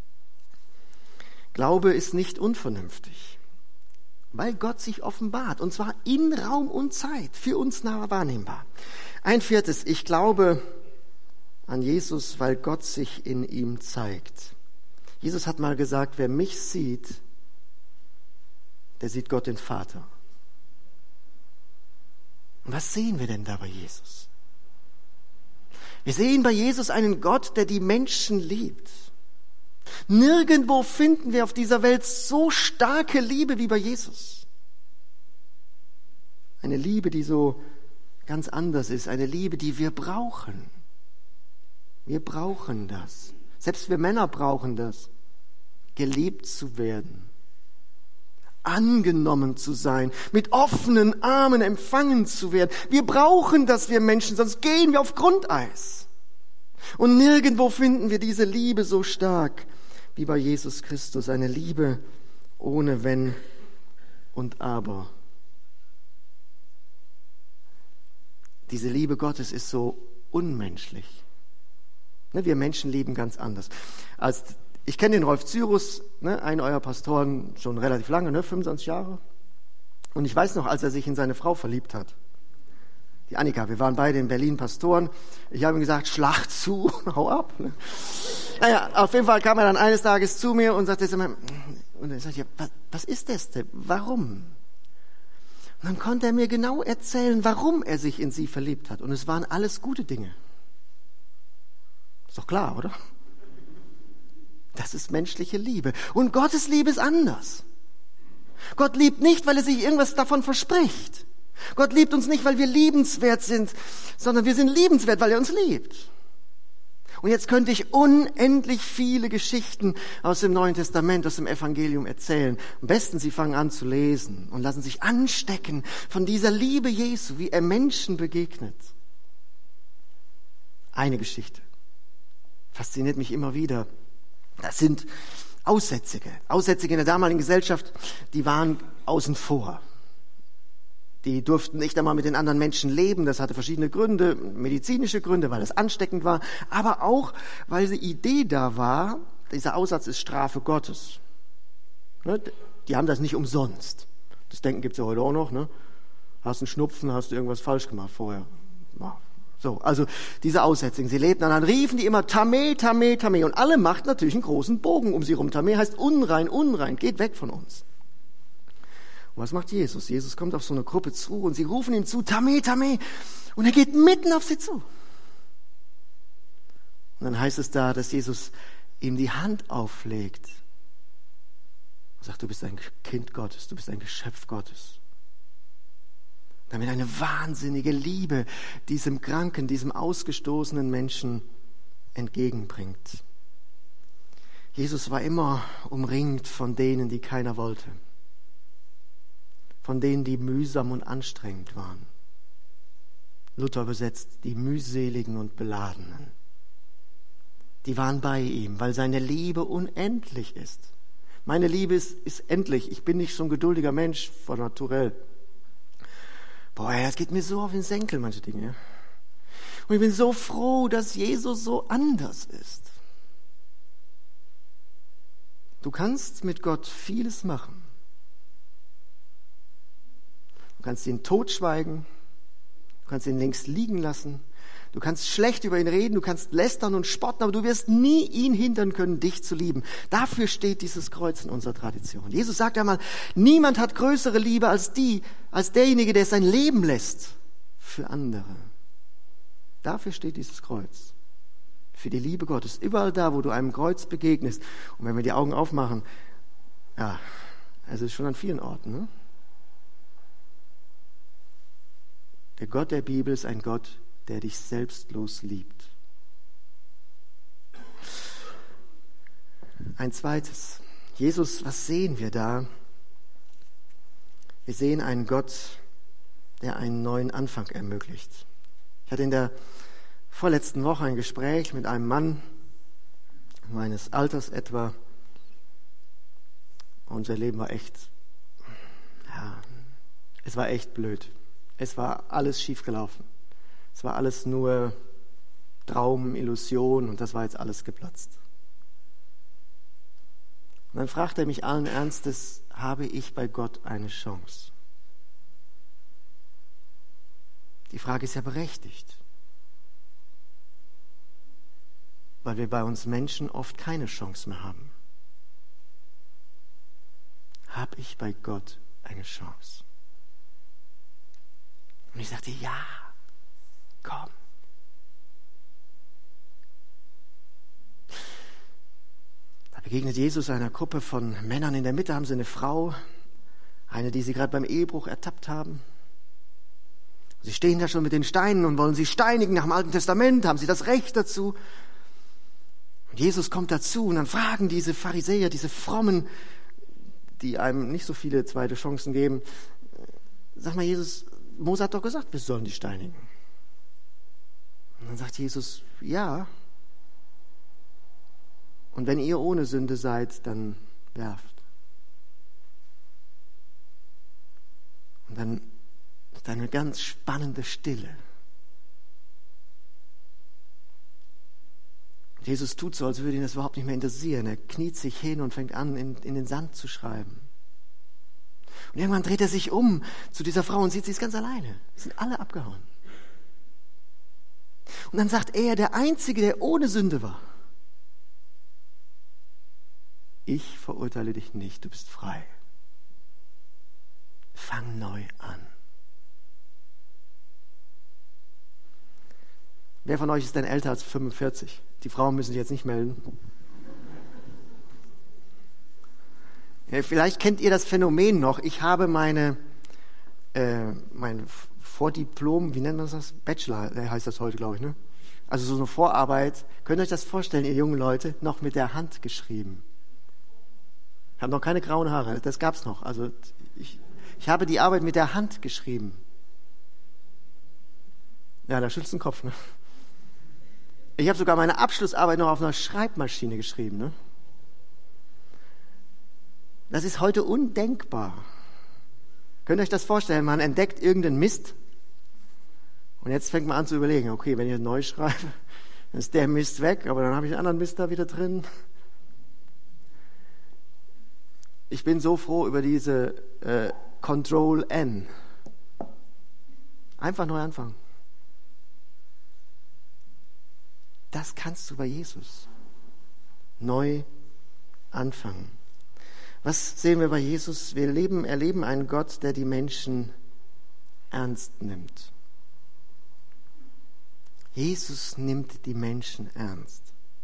Glaube ist nicht unvernünftig, weil Gott sich offenbart, und zwar in Raum und Zeit, für uns nah wahrnehmbar. Ein viertes, ich glaube an Jesus, weil Gott sich in ihm zeigt. Jesus hat mal gesagt, wer mich sieht, der sieht Gott den Vater. Und was sehen wir denn da bei Jesus? Wir sehen bei Jesus einen Gott, der die Menschen liebt. Nirgendwo finden wir auf dieser Welt so starke Liebe wie bei Jesus. Eine Liebe, die so ganz anders ist, eine Liebe, die wir brauchen. Wir brauchen das. Selbst wir Männer brauchen das. Geliebt zu werden. Angenommen zu sein, mit offenen Armen empfangen zu werden. Wir brauchen das, wir Menschen, sonst gehen wir auf Grundeis. Und nirgendwo finden wir diese Liebe so stark wie bei Jesus Christus. Eine Liebe ohne Wenn und Aber. Diese Liebe Gottes ist so unmenschlich. Wir Menschen lieben ganz anders. Ich kenne den Rolf Cyrus, einen eurer Pastoren, schon relativ lange, 25 Jahre. Und ich weiß noch, als er sich in seine Frau verliebt hat, die Annika, wir waren beide in Berlin Pastoren. Ich habe ihm gesagt, schlag zu, hau ab. Naja, auf jeden Fall kam er dann eines Tages zu mir und sagte, und er sagte, was ist das denn? Warum? Und dann konnte er mir genau erzählen, warum er sich in sie verliebt hat. Und es waren alles gute Dinge. Ist doch klar, oder? Das ist menschliche Liebe. Und Gottes Liebe ist anders. Gott liebt nicht, weil er sich irgendwas davon verspricht. Gott liebt uns nicht, weil wir liebenswert sind, sondern wir sind liebenswert, weil er uns liebt. Und jetzt könnte ich unendlich viele Geschichten aus dem Neuen Testament, aus dem Evangelium erzählen. Am besten, Sie fangen an zu lesen und lassen sich anstecken von dieser Liebe Jesu, wie er Menschen begegnet. Eine Geschichte fasziniert mich immer wieder. Das sind Aussätzige. Aussätzige in der damaligen Gesellschaft, die waren außen vor. Die durften nicht einmal mit den anderen Menschen leben. Das hatte verschiedene Gründe, medizinische Gründe, weil es ansteckend war, aber auch, weil die Idee da war, dieser Aussatz ist Strafe Gottes. Die haben das nicht umsonst. Das Denken gibt es ja heute auch noch. Ne? Hast einen Schnupfen, hast du irgendwas falsch gemacht vorher. So, also diese Aussätzigen, sie lebten, und dann riefen die immer Tame, Tame, Tame. Und alle machten natürlich einen großen Bogen um sie rum. Tame heißt unrein, unrein, geht weg von uns. Und was macht Jesus? Jesus kommt auf so eine Gruppe zu und sie rufen ihm zu, Tame, Tame. Und er geht mitten auf sie zu. Und dann heißt es da, dass Jesus ihm die Hand auflegt und sagt, du bist ein Kind Gottes, du bist ein Geschöpf Gottes. Damit eine wahnsinnige Liebe diesem Kranken, diesem ausgestoßenen Menschen entgegenbringt. Jesus war immer umringt von denen, die keiner wollte. Von denen, die mühsam und anstrengend waren. Luther übersetzt, die mühseligen und beladenen. Die waren bei ihm, weil seine Liebe unendlich ist. Meine Liebe ist endlich. Ich bin nicht so ein geduldiger Mensch von Naturell. Das geht mir so auf den Senkel, manche Dinge. Und ich bin so froh, dass Jesus so anders ist. Du kannst mit Gott vieles machen. Du kannst ihn totschweigen, du kannst ihn links liegen lassen, du kannst schlecht über ihn reden, du kannst lästern und spotten, aber du wirst nie ihn hindern können, dich zu lieben. Dafür steht dieses Kreuz in unserer Tradition. Jesus sagt einmal, niemand hat größere Liebe als derjenige, der sein Leben lässt für andere. Dafür steht dieses Kreuz. Für die Liebe Gottes. Überall da, wo du einem Kreuz begegnest. Und wenn wir die Augen aufmachen, ja, es ist schon an vielen Orten, ne? Der Gott der Bibel ist ein Gott, der dich selbstlos liebt. Ein zweites. Jesus, was sehen wir da? Wir sehen einen Gott, der einen neuen Anfang ermöglicht. Ich hatte in der vorletzten Woche ein Gespräch mit einem Mann meines Alters etwa. Unser Leben war echt, es war echt blöd. Es war alles schiefgelaufen. Es war alles nur Traum, Illusion und das war jetzt alles geplatzt. Und dann fragte er mich allen Ernstes, habe ich bei Gott eine Chance? Die Frage ist ja berechtigt, weil wir bei uns Menschen oft keine Chance mehr haben. Habe ich bei Gott eine Chance? Und ich sagte, ja, komm. Da begegnet Jesus einer Gruppe von Männern. In der Mitte haben sie eine Frau, eine, die sie gerade beim Ehebruch ertappt haben. Sie stehen da schon mit den Steinen und wollen sie steinigen nach dem Alten Testament. Haben sie das Recht dazu? Und Jesus kommt dazu und dann fragen diese Pharisäer, diese Frommen, die einem nicht so viele zweite Chancen geben, sag mal, Jesus, Mose hat doch gesagt, wir sollen die steinigen. Und dann sagt Jesus, ja. Und wenn ihr ohne Sünde seid, dann werft. Und dann ist eine ganz spannende Stille. Und Jesus tut so, als würde ihn das überhaupt nicht mehr interessieren. Er kniet sich hin und fängt an, in den Sand zu schreiben. Und irgendwann dreht er sich um zu dieser Frau und sieht, sie ist ganz alleine. Sie sind alle abgehauen. Und dann sagt er, der Einzige, der ohne Sünde war, ich verurteile dich nicht, du bist frei. Fang neu an. Wer von euch ist denn älter als 45? Die Frauen müssen sich jetzt nicht melden. Ja, vielleicht kennt ihr das Phänomen noch. Ich habe mein Vordiplom, wie nennt man das? Bachelor heißt das heute, glaube ich, ne? Also so eine Vorarbeit. Könnt ihr euch das vorstellen, ihr jungen Leute? Noch mit der Hand geschrieben. Ich habe noch keine grauen Haare, das gab's noch. Also ich habe die Arbeit mit der Hand geschrieben. Ja, da schüttelst du den Kopf, ne? Ich habe sogar meine Abschlussarbeit noch auf einer Schreibmaschine geschrieben, ne? Das ist heute undenkbar. Könnt ihr euch das vorstellen? Man entdeckt irgendeinen Mist und jetzt fängt man an zu überlegen, okay, wenn ich neu schreibe, dann ist der Mist weg, aber dann habe ich einen anderen Mist da wieder drin. Ich bin so froh über diese Control-N. Einfach neu anfangen. Das kannst du bei Jesus. Neu anfangen. Was sehen wir bei Jesus? Wir erleben einen Gott, der die Menschen ernst nimmt. Jesus nimmt die Menschen ernst.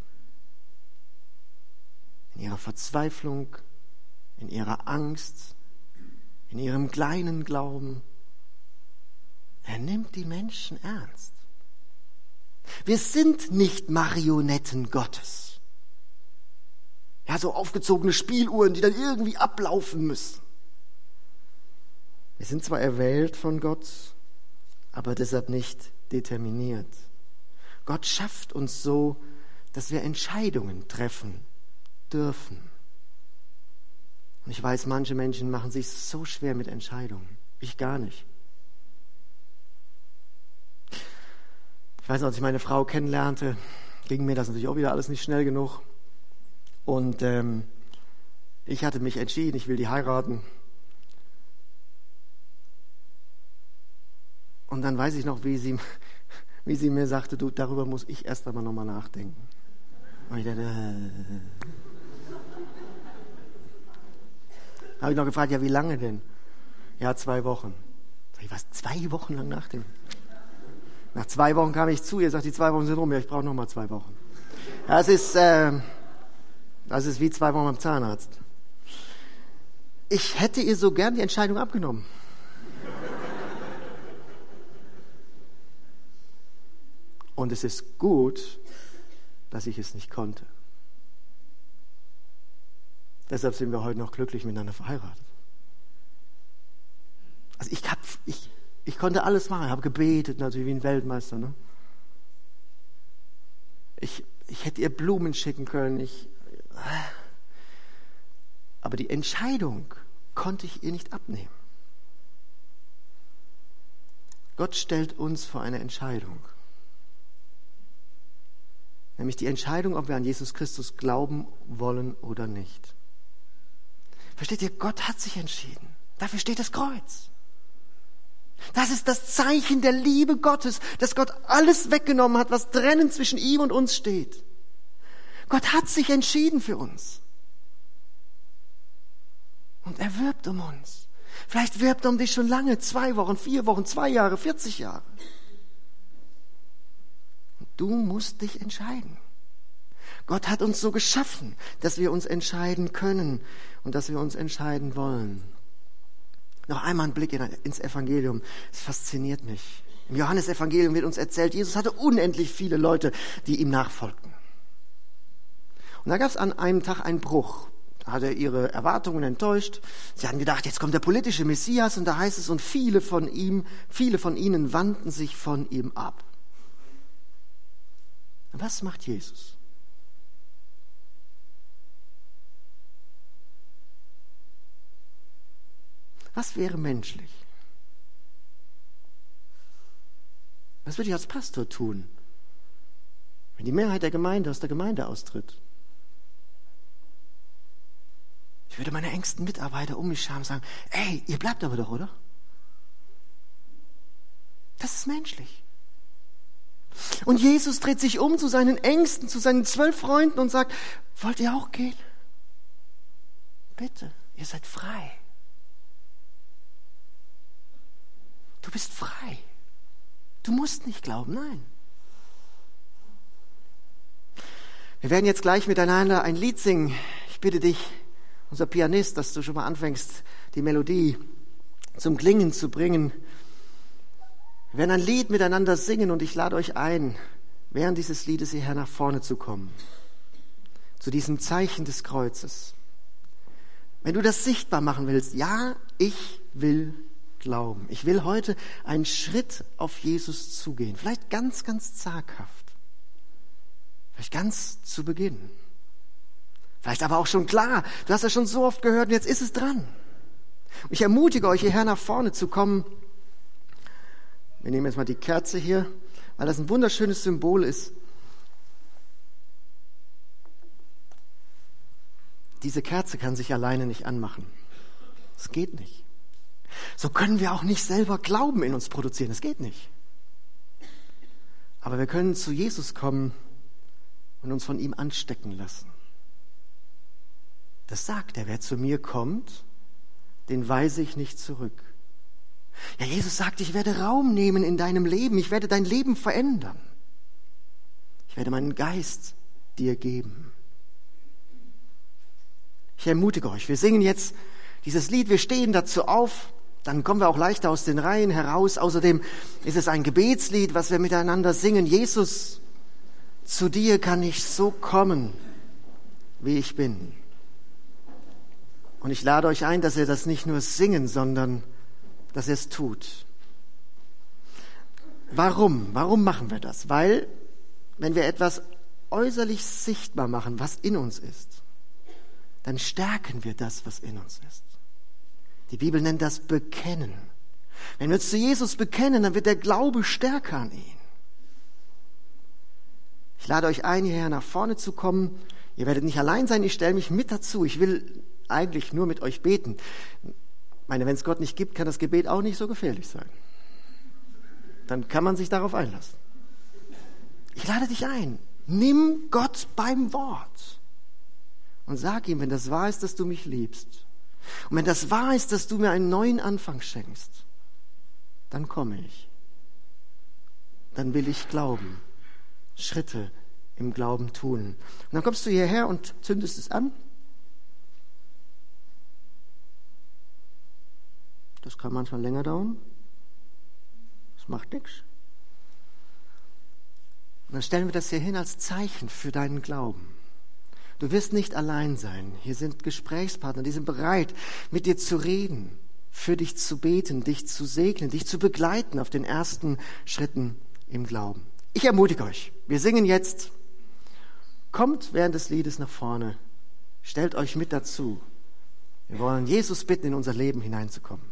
In ihrer Verzweiflung, in ihrer Angst, in ihrem kleinen Glauben. Er nimmt die Menschen ernst. Wir sind nicht Marionetten Gottes. Ja, so aufgezogene Spieluhren, die dann irgendwie ablaufen müssen. Wir sind zwar erwählt von Gott, aber deshalb nicht determiniert. Gott schafft uns so, dass wir Entscheidungen treffen dürfen. Und ich weiß, manche Menschen machen sich so schwer mit Entscheidungen. Ich gar nicht. Ich weiß noch, als ich meine Frau kennenlernte, ging mir das natürlich auch wieder alles nicht schnell genug. Und ich hatte mich entschieden, ich will die heiraten. Und dann weiß ich noch, wie sie mir sagte, du, darüber muss ich erst einmal nochmal nachdenken. Und ich dachte, habe ich noch gefragt, ja, wie lange denn? Ja, 2 Wochen. Sag ich, was, 2 Wochen lang nachdenken? Nach 2 Wochen kam ich zu ihr, sagt, die 2 Wochen sind rum, ja, ich brauche nochmal 2 Wochen. Ja, das ist wie 2 Wochen beim Zahnarzt. Ich hätte ihr so gern die Entscheidung abgenommen. Und es ist gut, dass ich es nicht konnte. Deshalb sind wir heute noch glücklich miteinander verheiratet. Also ich konnte alles machen. Ich habe gebetet, natürlich wie ein Weltmeister. Ne? Ich hätte ihr Blumen schicken können. Aber die Entscheidung konnte ich ihr nicht abnehmen. Gott stellt uns vor eine Entscheidung. Nämlich die Entscheidung, ob wir an Jesus Christus glauben wollen oder nicht. Versteht ihr? Gott hat sich entschieden. Dafür steht das Kreuz. Das ist das Zeichen der Liebe Gottes, dass Gott alles weggenommen hat, was trennend zwischen ihm und uns steht. Gott hat sich entschieden für uns. Und er wirbt um uns. Vielleicht wirbt er um dich schon lange, 2 Wochen, 4 Wochen, 2 Jahre, 40 Jahre. Und du musst dich entscheiden. Gott hat uns so geschaffen, dass wir uns entscheiden können und dass wir uns entscheiden wollen. Noch einmal ein Blick ins Evangelium. Es fasziniert mich. Im Johannesevangelium wird uns erzählt, Jesus hatte unendlich viele Leute, die ihm nachfolgten. Und da gab es an einem Tag einen Bruch. Da hat er ihre Erwartungen enttäuscht. Sie hatten gedacht, jetzt kommt der politische Messias, und da heißt es, und viele von ihnen wandten sich von ihm ab. Und was macht Jesus? Was wäre menschlich? Was würde ich als Pastor tun, wenn die Mehrheit der Gemeinde aus der Gemeinde austritt? Ich würde meine engsten Mitarbeiter um mich scharen und sagen, ey, ihr bleibt aber doch, oder? Das ist menschlich. Und Jesus dreht sich um zu seinen Ängsten, zu seinen 12 Freunden und sagt, wollt ihr auch gehen? Bitte, ihr seid frei. Du bist frei. Du musst nicht glauben, nein. Wir werden jetzt gleich miteinander ein Lied singen. Ich bitte dich, unser Pianist, dass du schon mal anfängst, die Melodie zum Klingen zu bringen. Wir werden ein Lied miteinander singen und ich lade euch ein, während dieses Liedes hierher nach vorne zu kommen. Zu diesem Zeichen des Kreuzes. Wenn du das sichtbar machen willst, ja, ich will glauben. Ich will heute einen Schritt auf Jesus zugehen. Vielleicht ganz, ganz zaghaft. Vielleicht ganz zu Beginn. Vielleicht aber auch schon klar. Du hast das schon so oft gehört und jetzt ist es dran. Ich ermutige euch, hierher nach vorne zu kommen. Wir nehmen jetzt mal die Kerze hier, weil das ein wunderschönes Symbol ist. Diese Kerze kann sich alleine nicht anmachen. Es geht nicht. So können wir auch nicht selber Glauben in uns produzieren. Es geht nicht. Aber wir können zu Jesus kommen und uns von ihm anstecken lassen. Das sagt er, wer zu mir kommt, den weise ich nicht zurück. Ja, Jesus sagt, ich werde Raum nehmen in deinem Leben. Ich werde dein Leben verändern. Ich werde meinen Geist dir geben. Ich ermutige euch, wir singen jetzt dieses Lied, wir stehen dazu auf, dann kommen wir auch leichter aus den Reihen heraus. Außerdem ist es ein Gebetslied, was wir miteinander singen. Jesus, zu dir kann ich so kommen, wie ich bin. Und ich lade euch ein, dass ihr das nicht nur singen, sondern dass ihr es tut. Warum? Warum machen wir das? Weil, wenn wir etwas äußerlich sichtbar machen, was in uns ist, dann stärken wir das, was in uns ist. Die Bibel nennt das Bekennen. Wenn wir uns zu Jesus bekennen, dann wird der Glaube stärker an ihn. Ich lade euch ein, hierher nach vorne zu kommen. Ihr werdet nicht allein sein, ich stelle mich mit dazu. Ich will eigentlich nur mit euch beten. Ich meine, wenn es Gott nicht gibt, kann das Gebet auch nicht so gefährlich sein. Dann kann man sich darauf einlassen. Ich lade dich ein. Nimm Gott beim Wort und sag ihm, wenn das wahr ist, dass du mich liebst und wenn das wahr ist, dass du mir einen neuen Anfang schenkst, dann komme ich. Dann will ich glauben, Schritte im Glauben tun. Und dann kommst du hierher und zündest es an. Das kann manchmal länger dauern. Das macht nichts. Und dann stellen wir das hier hin als Zeichen für deinen Glauben. Du wirst nicht allein sein. Hier sind Gesprächspartner, die sind bereit, mit dir zu reden, für dich zu beten, dich zu segnen, dich zu begleiten auf den ersten Schritten im Glauben. Ich ermutige euch. Wir singen jetzt. Kommt während des Liedes nach vorne. Stellt euch mit dazu. Wir wollen Jesus bitten, in unser Leben hineinzukommen.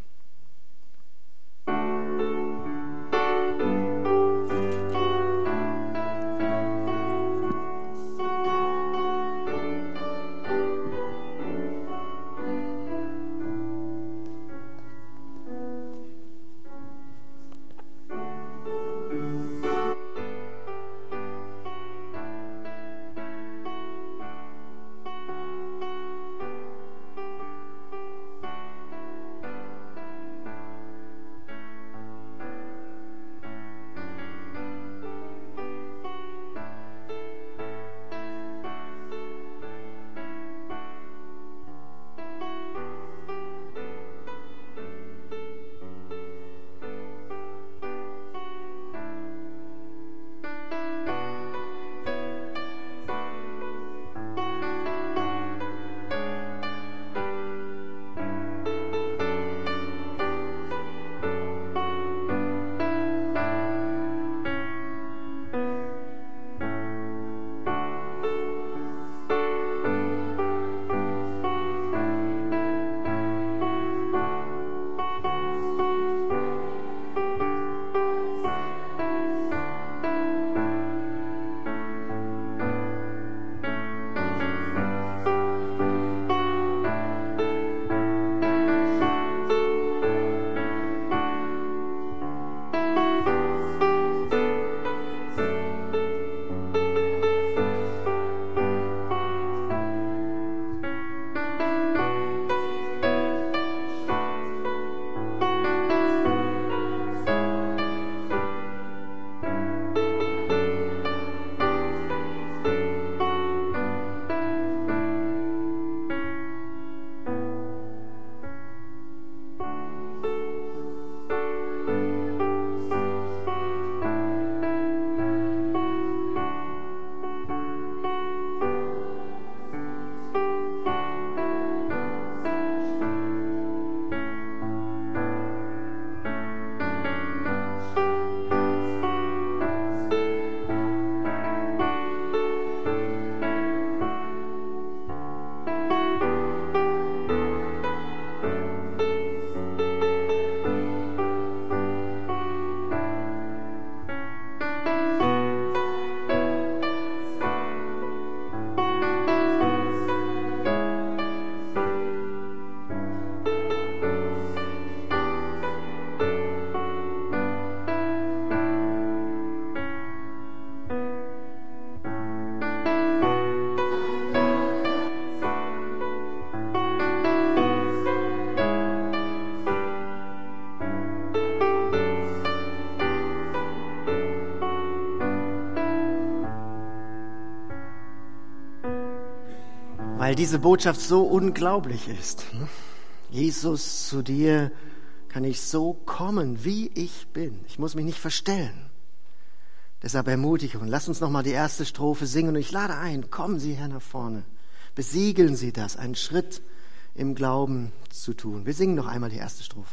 weil diese Botschaft so unglaublich ist. Jesus, zu dir kann ich so kommen, wie ich bin. Ich muss mich nicht verstellen. Deshalb Ermutigung. Lass uns nochmal die erste Strophe singen und ich lade ein, kommen Sie her nach vorne. Besiegeln Sie das, einen Schritt im Glauben zu tun. Wir singen noch einmal die erste Strophe.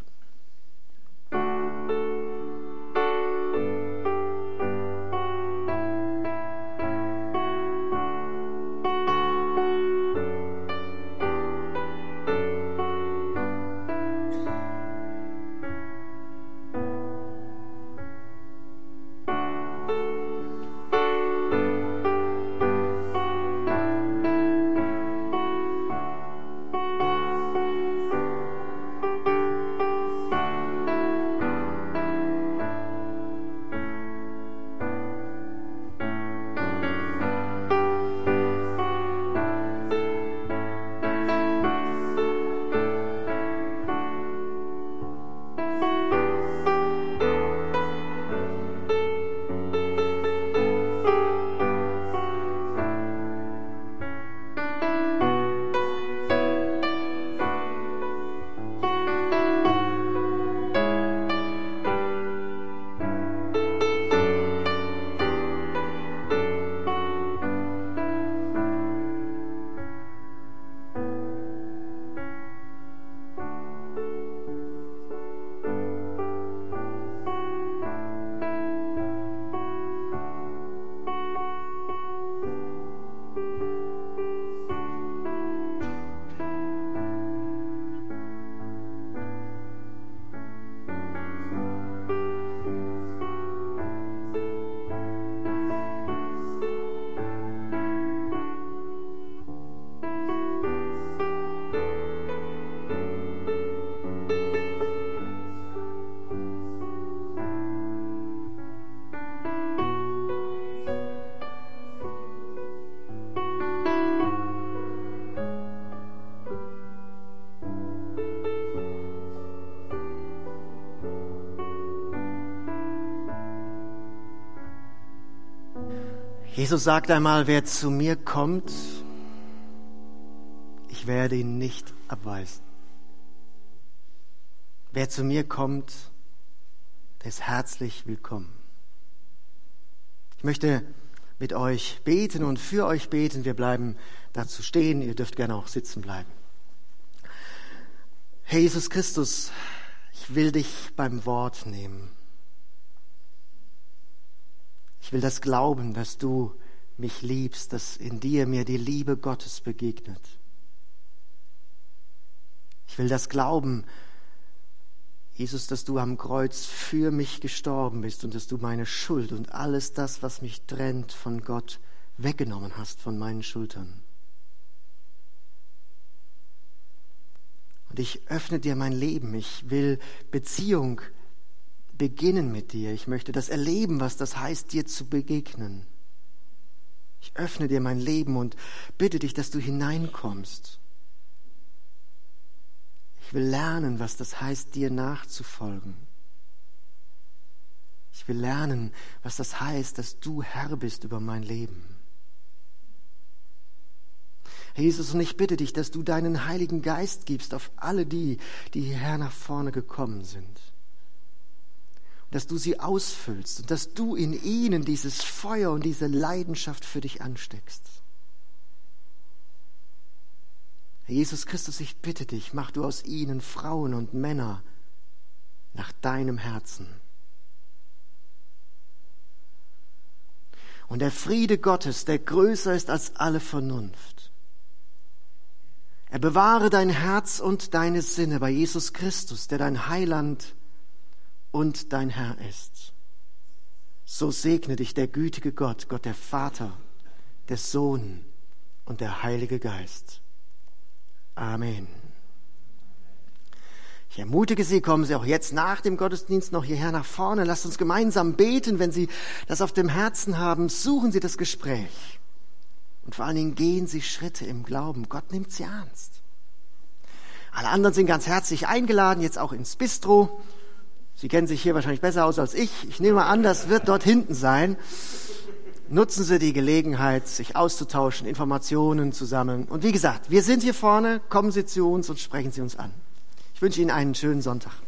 Jesus sagt einmal, wer zu mir kommt, ich werde ihn nicht abweisen. Wer zu mir kommt, der ist herzlich willkommen. Ich möchte mit euch beten und für euch beten. Wir bleiben dazu stehen. Ihr dürft gerne auch sitzen bleiben. Herr Jesus Christus, ich will dich beim Wort nehmen. Ich will das glauben, dass du mich liebst, dass in dir mir die Liebe Gottes begegnet. Ich will das glauben, Jesus, dass du am Kreuz für mich gestorben bist und dass du meine Schuld und alles das, was mich trennt von Gott, weggenommen hast von meinen Schultern. Und ich öffne dir mein Leben. Ich will Beziehung beginnen mit dir. Ich möchte das erleben, was das heißt, dir zu begegnen. Ich öffne dir mein Leben und bitte dich, dass du hineinkommst. Ich will lernen, was das heißt, dir nachzufolgen. Ich will lernen, was das heißt, dass du Herr bist über mein Leben. Herr Jesus, und ich bitte dich, dass du deinen Heiligen Geist gibst auf alle die, die hierher nach vorne gekommen sind. Dass du sie ausfüllst und dass du in ihnen dieses Feuer und diese Leidenschaft für dich ansteckst. Herr Jesus Christus, ich bitte dich, mach du aus ihnen Frauen und Männer nach deinem Herzen. Und der Friede Gottes, der größer ist als alle Vernunft, er bewahre dein Herz und deine Sinne bei Jesus Christus, der dein Heiland und dein Herr ist. So segne dich der gütige Gott, Gott der Vater, der Sohn und der Heilige Geist. Amen. Ich ermutige Sie, kommen Sie auch jetzt nach dem Gottesdienst noch hierher nach vorne. Lasst uns gemeinsam beten, wenn Sie das auf dem Herzen haben. Suchen Sie das Gespräch. Und vor allen Dingen gehen Sie Schritte im Glauben. Gott nimmt Sie ernst. Alle anderen sind ganz herzlich eingeladen, jetzt auch ins Bistro. Sie kennen sich hier wahrscheinlich besser aus als ich. Ich nehme an, das wird dort hinten sein. nutzen Sie die Gelegenheit, sich auszutauschen, Informationen zu sammeln. Und wie gesagt, wir sind hier vorne, kommen Sie zu uns und sprechen Sie uns an. Ich wünsche Ihnen einen schönen Sonntag.